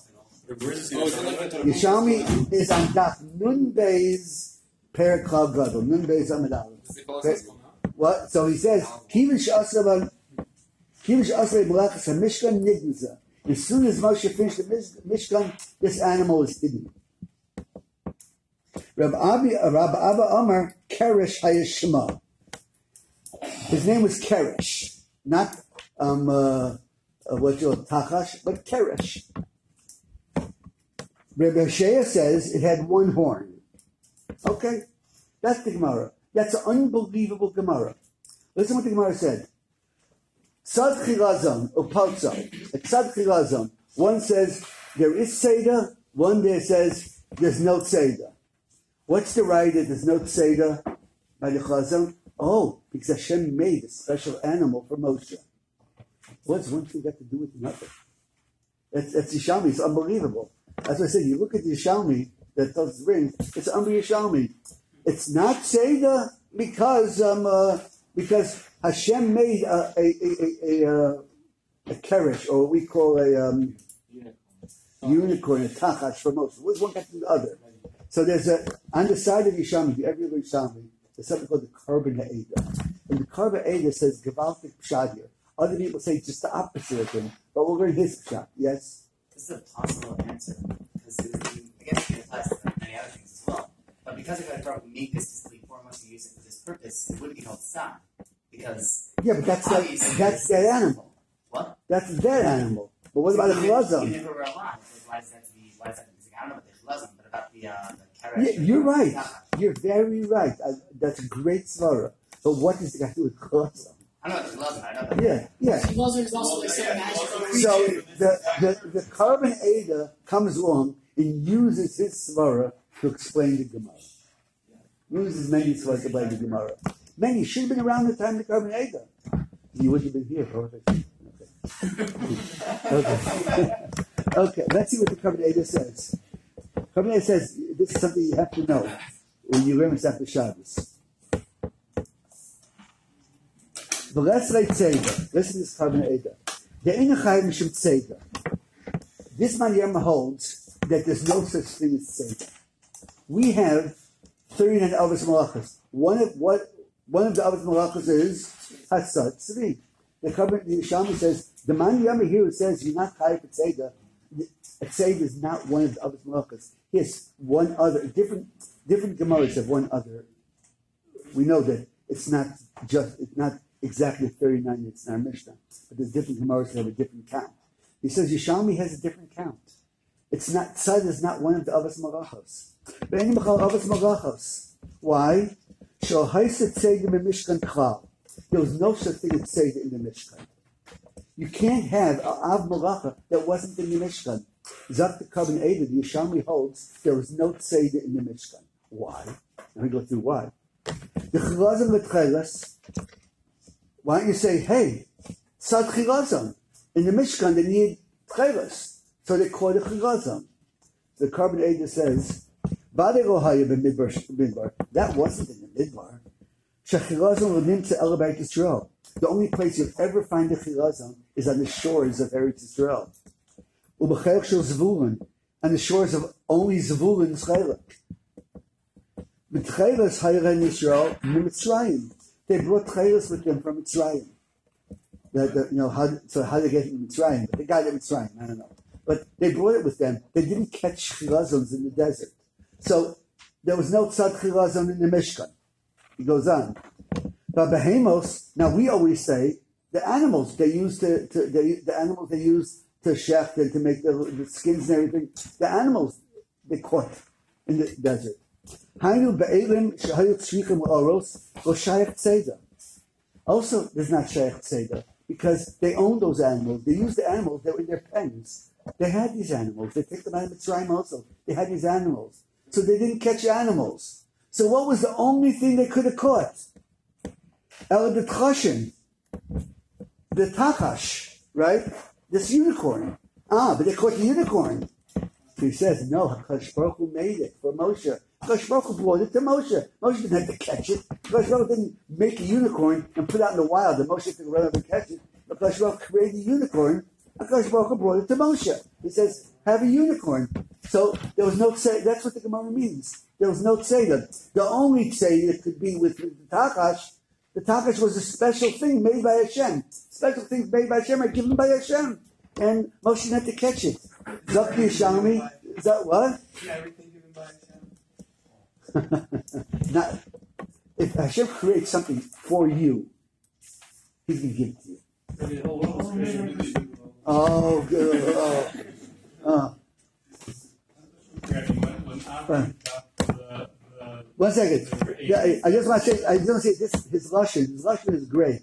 [SPEAKER 1] Yishami is on Daf Nun Beis Perak Klav Gadol. Nun Beis Amid Aleph. What? So he says, Kivin Sh'asra Melachas HaMishkan Nignaza. As soon as Moshe finished the Mishkan, this animal is hidden. Rabbi Abba Amar Keresh Hayashma. His name was Keresh, not what you Tachash, but Keresh. Rabbi Shea says it had one horn. Okay, that's the Gemara. That's an unbelievable Gemara. Listen what the Gemara said. Tzad Chilazon, Upalzo. At Tzad Chilazon, one says there is Seder, one there says there's no Seder. What's the right that there's no Seder by the Chazon? Oh, because Hashem made a special animal for Moshe. What's one thing got to do with another? That's Yishami. It's unbelievable. As I said, you look at the Yishami that does ring. It's Yishami. It's not Seder because Hashem made a keresh, or what we call a unicorn, a tachash for Moshe. What's one got to the other? So there's on the side of Yishami, every other Yishami, there's something called the Korban Ha'eda. And the Korban Ha'eda says Gevaltik Pshad here. Other people say just the opposite of him, but we'll learn his Pshad. Yes?
[SPEAKER 9] This is a possible answer, because I guess it applies to many other things as well. But because if I make this physically foremost to use it for this purpose, it wouldn't be called Sam. Because
[SPEAKER 1] but that's that animal.
[SPEAKER 9] What?
[SPEAKER 1] That's that animal. But what about the chilazon?
[SPEAKER 9] Even if it were alive, why does that have to be I don't know about the chilazon, but about the carrot.
[SPEAKER 1] Yeah, you're right. You're very right. That's a great svara. But what does it got to do with chilazon?
[SPEAKER 9] I know it's chilazon. I know that.
[SPEAKER 1] Yeah.
[SPEAKER 2] Chilazon is also like some magical creature.
[SPEAKER 1] So the Korban Eda comes along and uses his svara to explain the Gemara. Uses many svaras to explain the Gemara. Many should have been around the time of the Korban Eda. You wouldn't have been here, perfect. Okay. Let's see what the Korban Eda says. Korban Eda says this is something you have to know when you learn Masechta Shabbos. But let's write Tzeda. Listen to this Korban Eda. The Einachayim Mishum Tzeda. This man Yama holds that there's no such thing as Tzeda. We have 39 Avos Malachas. One of the Avos Malachas is Hatzat Tzvi. The Yishami says the man Yama here says you're not Chayav for Tzeda. Tzeda is not one of the Avos Malachas. He has one other different Gemaras have one other. We know that it's not exactly 39. It's in our Mishnah, but there's different Gemaras that have a different count. He says Yishami has a different count. It's not Tzad is not one of the Avos Malachos. But any Avos Malachos. Why? There was no such thing as Tzeda in the Mishkan. You can't have an Av Malacha that wasn't in the Mishkan. Zak the Korban Eda, the Yishami holds, there was no Tzeda in the Mishkan. Why? Let me go through why. The Chilazon L'Tchelas, why don't you say, hey, Tzad Chilazon. In the Mishkan, they need Tchelas. So they call it Chilazon. The Korban Eda says, that wasn't in the Midbar. The only place you'll ever find the Chilazon is on the shores of Eretz Yisrael. On the shores of only Zevulun's Chelek. They brought Chelas with them from Mitzrayim. How they get in Mitzrayim? But they got it in Mitzrayim, I don't know. But they brought it with them. They didn't catch Chilazons in the desert. So there was no Tzad Chilazon in the Mishkan. He goes on. But Behemos, now we always say the animals they use to shecht and to make the skins and everything. The animals they caught in the desert. Also, there's not Shaykh Tzeda because they own those animals. They use the animals that were in their pens. They had these animals. They picked them out of Mitzrayim also. They had these animals. So they didn't catch animals. So what was the only thing they could have caught? El the Tchoshen, the Takash, right? This unicorn. But they caught the unicorn. So he says, no, HaKadosh Baruch Hu made it for Moshe. HaKadosh Baruch Hu brought it to Moshe. Moshe didn't have to catch it. HaKadosh Baruch Hu didn't make a unicorn and put it out in the wild, and Moshe could run up and catch it. HaKadosh Baruch Hu created a unicorn. HaKadosh Baruch Hu brought it to Moshe. He says, have a unicorn. So there was no tzeda. That's what the Gemara means. There was no tzeda. The only tzeda could be with the Takash. The Takash was a special thing made by Hashem. Special things made by Hashem are given by Hashem. And Moshe didn't have to catch it. Zok Yishami, is that what?
[SPEAKER 6] Yeah, everything given by Hashem.
[SPEAKER 1] Not, if Hashem creates something for you, He's going to give it to you.
[SPEAKER 3] The whole world was created.
[SPEAKER 1] Oh, good. Oh.
[SPEAKER 3] When Abraham got the
[SPEAKER 1] 1 second. Yeah, I just want to say this. His lashon is great.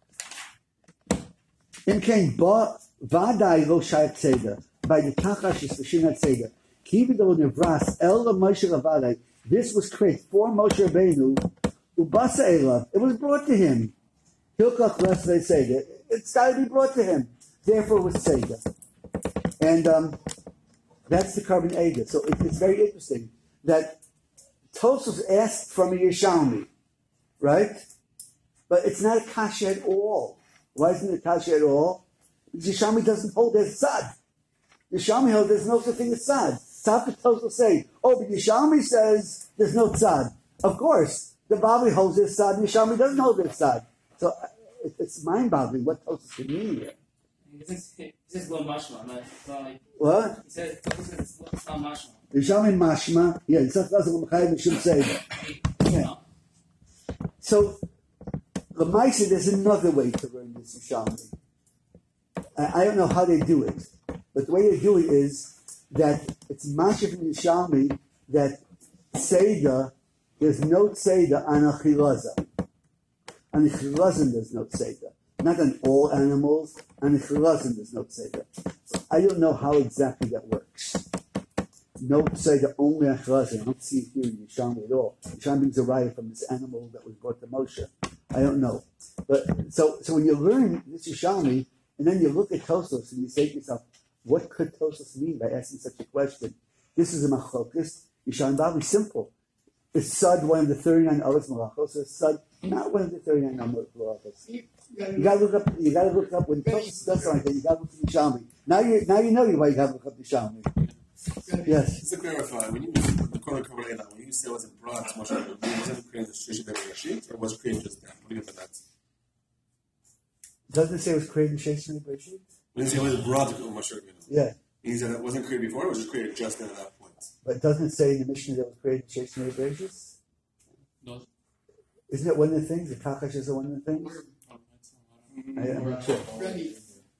[SPEAKER 1] In came Vadai lo shayat tzeda by the Tachash is Shinat tzeda. Kividol nevras el Moshe Ravadai. This was created for Moshe Rabbeinu. Ubasa elav. It was brought to him. Hilkach Lesvei tzeda. It's got to be brought to him. Therefore, it was tzeda. And that's the carbon Ega. So it's very interesting that Tosfos asked from a Yerushalmi, right? But it's not a kasha at all. Why isn't it a kasha at all? Because Yerushalmi doesn't hold there's sad. Yerushalmi holds there's no such thing as sad. So how could Tosfos say, oh, but Yerushalmi says there's no tzad? Of course, the Bavli holds there's sad, and Yerushalmi doesn't hold there's sad. So it's mind-boggling what Tosfos could mean here.
[SPEAKER 10] He says lo mashma, not like.
[SPEAKER 1] What?
[SPEAKER 10] He says it's not mashma.
[SPEAKER 1] Yerushalmi mashma. Yeah, it's not l'machayim mishum say. Yeah. So, L'maisa, there's another way to learn this Yerushalmi. I don't know how they do it, but the way they do it is that it's mashif in Yerushalmi that Seder, there's no Seder on a chilaza. On a chilazim, there's no Seder. Not on all animals, on a chilazim, there's no Seder. I don't know how exactly that works. No Seder only on chilazim. I don't see it here in Yerushalmi at all. Yerushalmi brings a riot from this animal that was brought to Moshe. I don't know. But so when you learn this Yerushalmi, and then you look at Tosfos and you say to yourself, what could Tosfos mean by asking such a question? This is a machlokas. Yerushalmi Bavli, simple. Is Sud one of the 39 Olas Malachos? Or is Sud not one of the 39 Malachos? You gotta look up. You gotta look up when Tosfos does something like that. You gotta look at Yerushalmi. Now you know why you gotta look up Yerushalmi. Yes.
[SPEAKER 4] Just to clarify, when you the Kohen Kavalena, when you say it wasn't brought to Moshe Rabbeinu, was it created the Shlishi Bereshit, or was it created just then? What do you mean by that?
[SPEAKER 1] Doesn't it say it was created in Sheish Bereshit?
[SPEAKER 4] When you say it was brought to Moshe Rabbeinu,
[SPEAKER 1] Yeah.
[SPEAKER 4] means that it wasn't created before, it was just created just then at that point.
[SPEAKER 1] But doesn't it say in the Mishnah that it was created in Sheish Bereshit?
[SPEAKER 5] No.
[SPEAKER 1] Isn't it one of the things? The Takash is one of the things? I'm not sure.
[SPEAKER 2] Rabbi,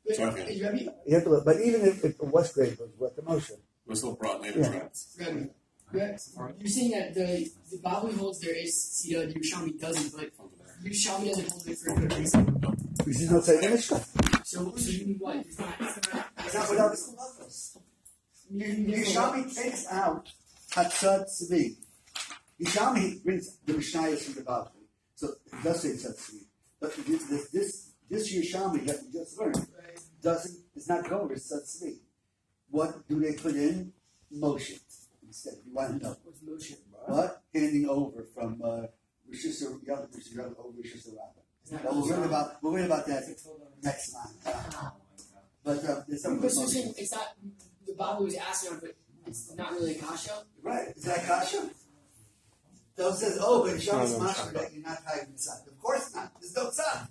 [SPEAKER 1] You have to look. But even if it was created, it was brought to Moshe.
[SPEAKER 4] It was still brought later.
[SPEAKER 1] Yeah.
[SPEAKER 2] Rabbi, you're saying that the Bavli holds there is Sida, the Yerushalmi doesn't, but Yerushalmi doesn't hold it for a good reason.
[SPEAKER 1] Because he's not saying the Mishnah.
[SPEAKER 2] So you mean what? It's not
[SPEAKER 1] without the Malachos. Yerushalmi takes out Hatzad Tzvi. Yerushalmi brings the Mishnayos from the Bavli. So it does say Hatzad Tzvi. But this Yerushalmi that we just learned is not going with Hatzad Tzvi. What do they put in? Motion. Instead, you want to know.
[SPEAKER 2] What's motion?
[SPEAKER 1] What? Handing over from Rosh Hashanah over Rosh Hashanah. We'll learn about that next time. But there's something.
[SPEAKER 2] But you're saying it's not the Bavli was asking on, but it's not really a kasha.
[SPEAKER 1] Right? Is that kasha? So it says, oh, but Yerushalmi's mashma that you're not tying the sun. Of course not. There's no sun.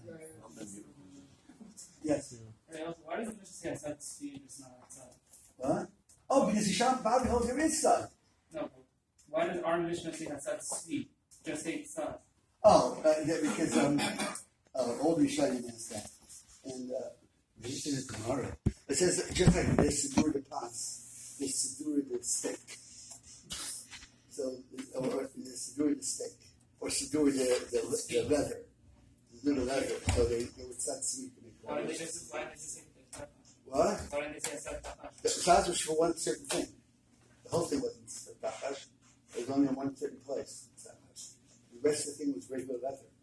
[SPEAKER 1] Yes.
[SPEAKER 10] Why does it just say outside speed is not outside?
[SPEAKER 1] What? Oh, because Yerushalmi Bavli holds there is sun.
[SPEAKER 10] No, but why does our Mishnah say outside speed? Just say sun.
[SPEAKER 1] Oh, yeah, because all the Yerushalmi asked that. And this is tomorrow. It says just like they sedur the pas, they sedur the steak. So, or they sedur the steak, or sedur the leather, the little leather. So they would start sweet to make.
[SPEAKER 10] Why did they just say that?
[SPEAKER 1] What?
[SPEAKER 10] Why didn't they say outside tachash?
[SPEAKER 1] The chaz was for one certain thing. The whole thing wasn't tachash. It was only in one certain place. The rest of the thing was regular leather.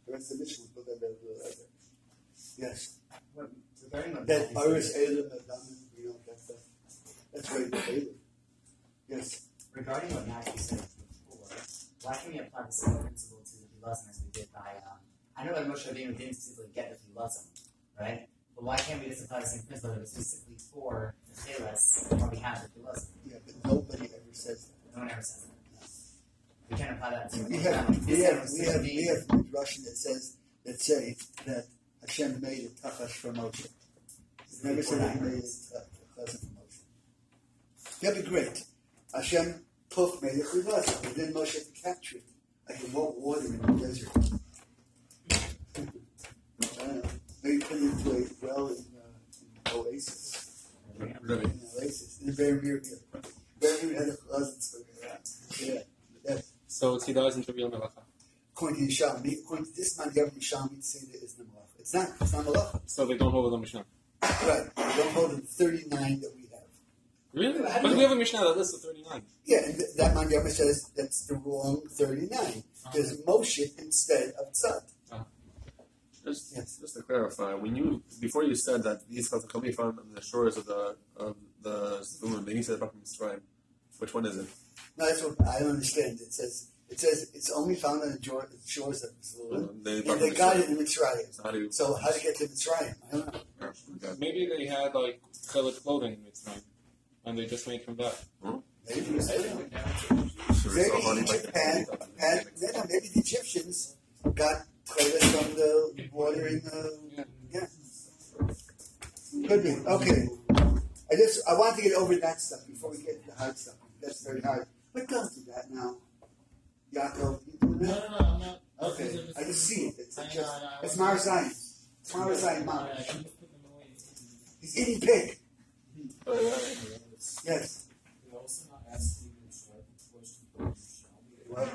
[SPEAKER 1] The rest of the Mishnah will put that yes.
[SPEAKER 9] Regarding what
[SPEAKER 1] That
[SPEAKER 9] Matthew
[SPEAKER 1] Iris
[SPEAKER 9] said,
[SPEAKER 1] Elam, that's very Elam. Yes.
[SPEAKER 9] regarding what Matthew said before, why can we apply the same principle to the Pilazim as we did by, I know that Moshe Rabbeinu didn't specifically get the Pilazim, right? But why can't we just apply the same principle that it was specifically for the Chelas on behalf of the Pilazim?
[SPEAKER 1] Yeah, but nobody ever says that.
[SPEAKER 9] No one ever says that. We can't apply that to
[SPEAKER 1] We have Russian that say that Hashem made it tachash for Moshe. It's never said that he made it chazan for Moshe. That'd be great. Hashem Puf made it chazan, but then Moshe had to capture it like a more water in the desert. I don't know. Maybe put it into a well in Oasis. In Oasis. In the very near here. Very near had a chazan swimming around. Yeah.
[SPEAKER 5] So he dies into real melacha.
[SPEAKER 1] According to Yishami, according to this man, you have Yishami to say that it's not malacha. It's not malacha.
[SPEAKER 5] So they don't hold the Mishnah.
[SPEAKER 1] Right. We don't hold the 39 that we have.
[SPEAKER 5] Really? But we have a Mishnah that lists the 39.
[SPEAKER 1] Yeah, and that man Yama says that's the wrong 39. There's Moshe instead of Tzad.
[SPEAKER 4] Just to clarify, before you said that these chazan can be found on the shores of the Zebulun, then you said about Mitzrayim. Which one is it?
[SPEAKER 1] No, that's what I don't understand. It says it's only found on the shores of Zebulun, and they got it in Mitzrayim. So how to get to Mitzrayim? I don't know.
[SPEAKER 5] Maybe they had like colored clothing in Mitzrayim, and they just made from that.
[SPEAKER 1] Maybe Egypt had maybe the Egyptians got credit from the water in the Could be. Okay. I want to get over that stuff before we get to the hard stuff. That's very hard. But don't do that now. Yaakov, you doing that?
[SPEAKER 2] No, I'm not.
[SPEAKER 1] Okay. I just see it. It's Marzine. It's Marzine, Mom. He's eating pig. Yes.
[SPEAKER 11] We also not asking the question for
[SPEAKER 1] What?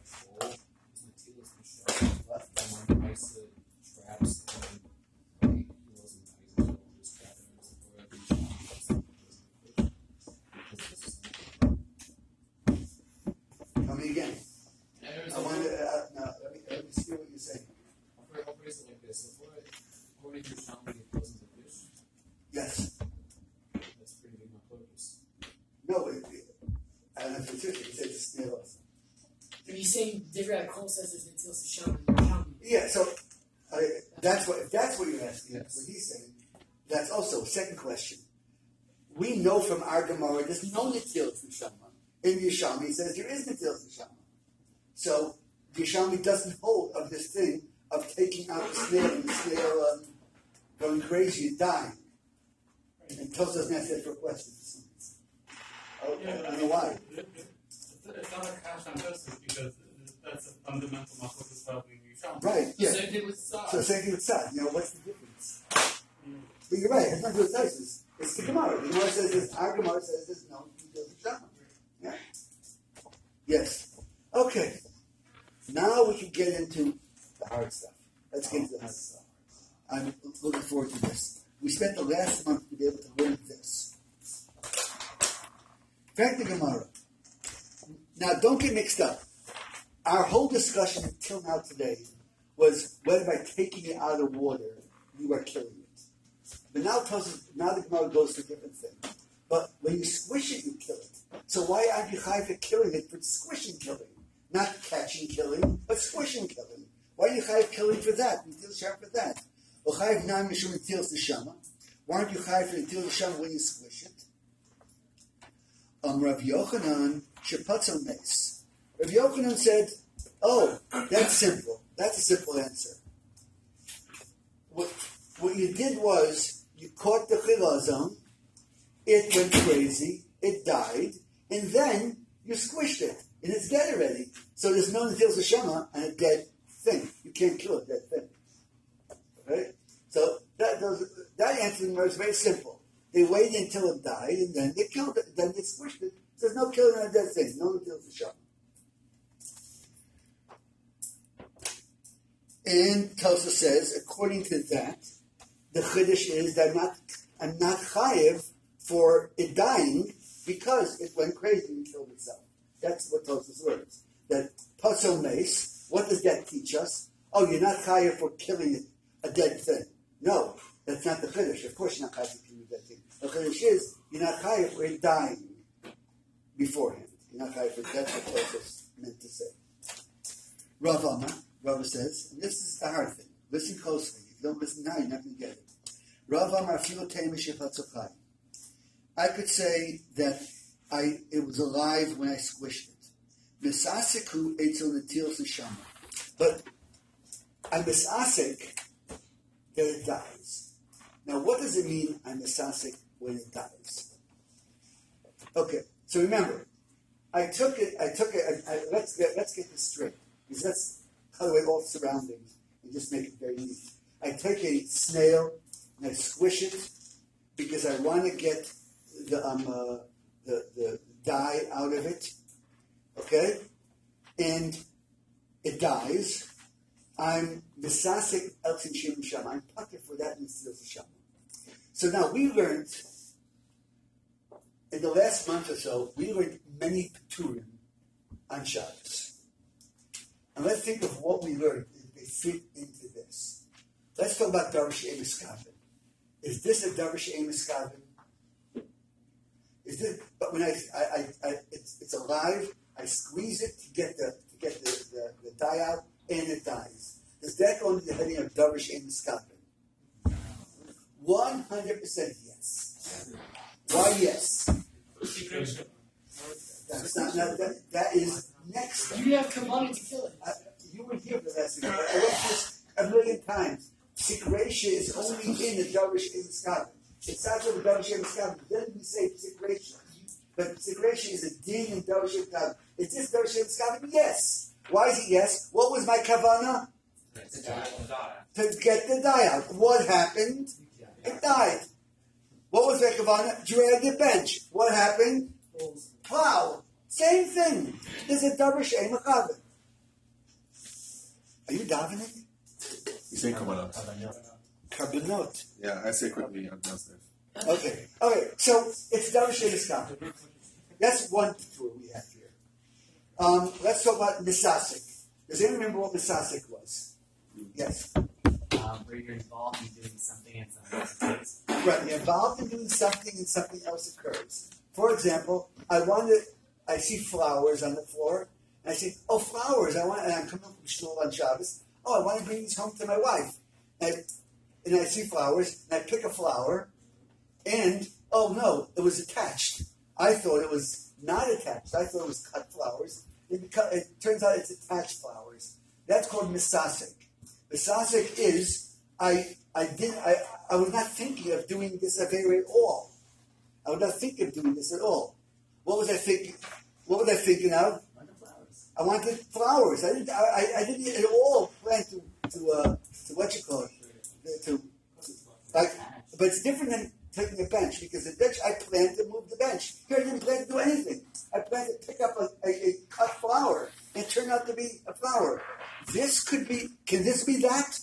[SPEAKER 1] Tell me again. I want to. Let me see what you're saying.
[SPEAKER 11] I'll phrase it like this: according to Shami, it wasn't a fish.
[SPEAKER 1] Yes.
[SPEAKER 11] That's pretty big purpose.
[SPEAKER 1] No, I don't know if it's it. It says it's snail also.
[SPEAKER 2] But he's saying different. Cole says there's Natil Sisham.
[SPEAKER 1] Yeah, so that's what you're asking. Yes. What he's saying. That's also a second question. We know from our Gemara there's no Natil Sisham. In Yishami, it says there is Natil Sisham. So Yishami doesn't hold of this thing of taking out the snail and the snail going crazy and dying. And Tos doesn't answer that for questions. I don't know why.
[SPEAKER 3] It's not a cash on justice because that's a fundamental machlokas in Yisham.
[SPEAKER 1] Right, yeah.
[SPEAKER 2] Same thing with Tzad.
[SPEAKER 1] So same thing with Tzad. What's the difference? But you're right. It's not with Tzad. It's the Gemara. The Gemara says this. Our Gemara says this. No, he doesn't Yisham. Yeah. Yes. Okay. Now we can get into the hard stuff. Let's get into the hard stuff. I'm looking forward to this. We spent the last month to be able to learn this. Back to Gemara. Now, don't get mixed up. Our whole discussion until now today was whether by taking it out of water you are killing it. But now the Gemara goes to a different thing. But when you squish it, you kill it. So why aren't you chayav for killing it for squishing killing? Not catching killing, but squishing killing. Why are you chayav killing for that? Natil Shama for that. Well, chayav nan mishum Natil Shama. Why aren't you chayav for Natil Shama when you squish it? Rav Yochanan shepatzon meis. Rav Yochanan said, "Oh, that's simple. That's a simple answer. What you did was you caught the chilazon. It went crazy. It died, and then you squished it, and it's dead already. So there's no Natil Shama and a dead thing. You can't kill a dead thing. Right? So that answer is very simple. They waited until it died, and then they killed it. Then they squished it. So there's no killing on a dead thing. No Natil Shama. And Tosa says, according to that, the chiddush is that I'm not chayiv for it dying because it went crazy and killed itself. That's what Tosa's words. That paso meis, what does that teach us? oh, you're not chayav for killing a dead thing. No, that's not the chiddush. Of course you're not chayav for killing a dead thing. The chiddush is, you're not chayav for it dying beforehand. You're not chayav for that's what Tosfos meant to say. Rav says, and this is the hard thing. Listen closely. If you don't listen now, you're not going to get it. Rav Amar afilu teimishif hatzochai. I could say that it was alive when I squished it. Misaseku etzel netil sishama. But I'm misasek that it dies. Now, what does it mean I'm misasek when it dies? Okay, so remember, let's get this straight. Because let's cut away all surroundings and just make it very neat. I take a snail and I squish it because I want to get the dye out of it. Okay? And it dies. I'm misasek eltzin shim shama. I'm putter for that mitzvah shama. So now we learned in the last month or so, we learned many paturim on Shabbos. And let's think of what we learned as they fit into this. Let's talk about Darish Amos Kavin. Is this a Darish Amos Kavin? Is this? But when it's alive. I squeeze it to get the dye out, and it dies. Does that go into the heading of Darish Amos Kavin? 100% yes. Why yes? That's not, that is next.
[SPEAKER 2] You have commanded to kill it.
[SPEAKER 1] You were here for that. I went through this a million times. Sikresha is only in the Darish Amos Kavin. It's not in the Darish Amos Kavin. Then we say Sikresha. But Sikresha is a din in Darish Amos Kavin. Is this Darish Amos Kavin? Yes. Why is it yes? What was my kavana? To get the dye out. What happened? It died. What was my kavana? Drag the bench. What happened? Plow. Same thing. There's a Darish Amos Kavin. Are you davening?
[SPEAKER 4] You say kavanot.
[SPEAKER 1] Carbonot.
[SPEAKER 4] Yeah, I say quickly. I'm downstairs.
[SPEAKER 1] Okay. So it's Darish Amos Kavin. That's one tour we have here. Let's talk about misasek. Does anyone remember what misasek was? Yes.
[SPEAKER 9] Where you're involved in doing something and something else occurs.
[SPEAKER 1] Right. You're involved in doing something and something else occurs. For example, I see flowers on the floor, and I say, oh, flowers, and I'm coming from shul on Shabbos. Oh, I want to bring these home to my wife. And I see flowers, and I pick a flower, and, oh no, it was attached. I thought it was not attached. I thought it was cut flowers. It turns out it's attached flowers. That's called misasek. Misasek is, I was not thinking of doing this at all. I was not thinking of doing this at all. What was I thinking? What was I thinking of? I wanted flowers. I didn't at all plan to what you call it. But it's different than taking a bench, because the bench, I planned to move the bench. Here I didn't plan to do anything. I planned to pick up a cut flower, and it turned out to be a flower. Can this be that?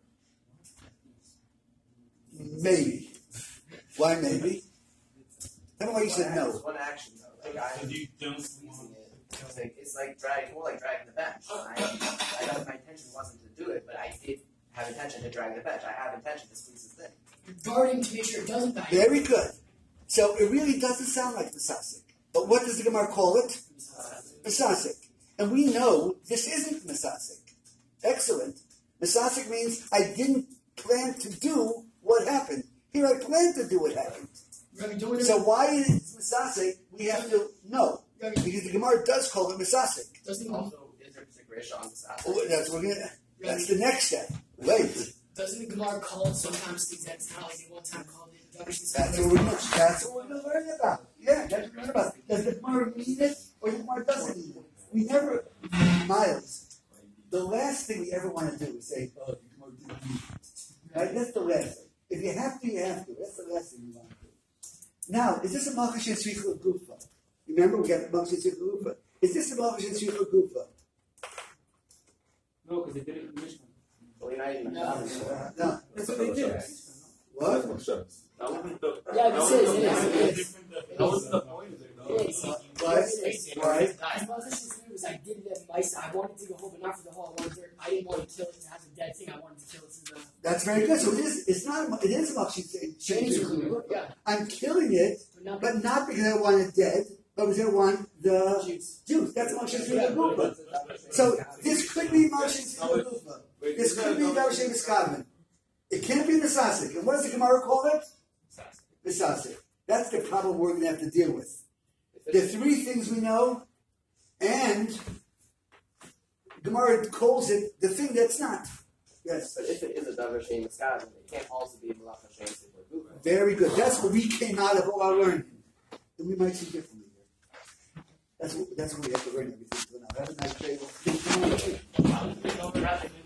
[SPEAKER 1] Maybe. Why maybe? Tell me why you said no.
[SPEAKER 8] One action though.
[SPEAKER 3] Because you don't want
[SPEAKER 8] It's like dragging the bench. My intention wasn't to do it, but I did have intention to drag the bench. I have intention to squeeze the thing.
[SPEAKER 2] You're guarding to make sure it doesn't die.
[SPEAKER 1] Very good. So it really doesn't sound like misasek. But what does the Gemara call it? Misasek. And we know this isn't misasek. Excellent. Misasek means I didn't plan to do what happened. Here I planned to do what happened. So why is misasek? We have to know. Because the Gemara does call it misasek.
[SPEAKER 8] Also, is there Sikresha on misasek?
[SPEAKER 1] Oh, that's the next step. Wait.
[SPEAKER 2] Doesn't the Gemara call it sometimes things that's not like one time called it?
[SPEAKER 1] That's what we're going to learn about. Yeah, that's what we're learning about. Does the Gemara mean it or the Gemara doesn't mean it? We never, Miles, the last thing we ever want to do is say, oh, the Gemara didn't mean it. Right? That's the last thing. If you have to, you have to. That's the last thing we want to do. Now, is this a Malchus Yisricha Gufa? Remember, we got Malchus Yisricha Gufa. Is this a Malchus Yisricha Gufa?
[SPEAKER 10] No, because they did it in Mishnah.
[SPEAKER 1] No.
[SPEAKER 10] That's what they did.
[SPEAKER 1] What?
[SPEAKER 2] Yeah, it is.
[SPEAKER 3] That was the point of it, though.
[SPEAKER 1] Right. Right.
[SPEAKER 2] As much as was I did it at mice, I wanted to go home, but not for the whole. I didn't want to kill it to have a dead thing. I wanted to kill it to the.
[SPEAKER 1] That's very good. So it is. It's not. It is a mokshin change.
[SPEAKER 2] Yeah.
[SPEAKER 1] I'm killing it, but not because I want it dead, but because I want the juice. That's mokshin tzibur. So this could be mokshin tzibur. This could be mokshin miskadman. It can't be misasik. And what does the Gemara call it? Misasik. That's the problem we're going to have to deal with. There are three things we know, and Gemara calls it the thing that's not. Yes.
[SPEAKER 8] But if it is a davar shein miskadman, it can't also be malacha shein tzibur.
[SPEAKER 1] Very good. That's what we came out of all our learning. And we might see differently here. That's what we have to learn everything. Have a nice day.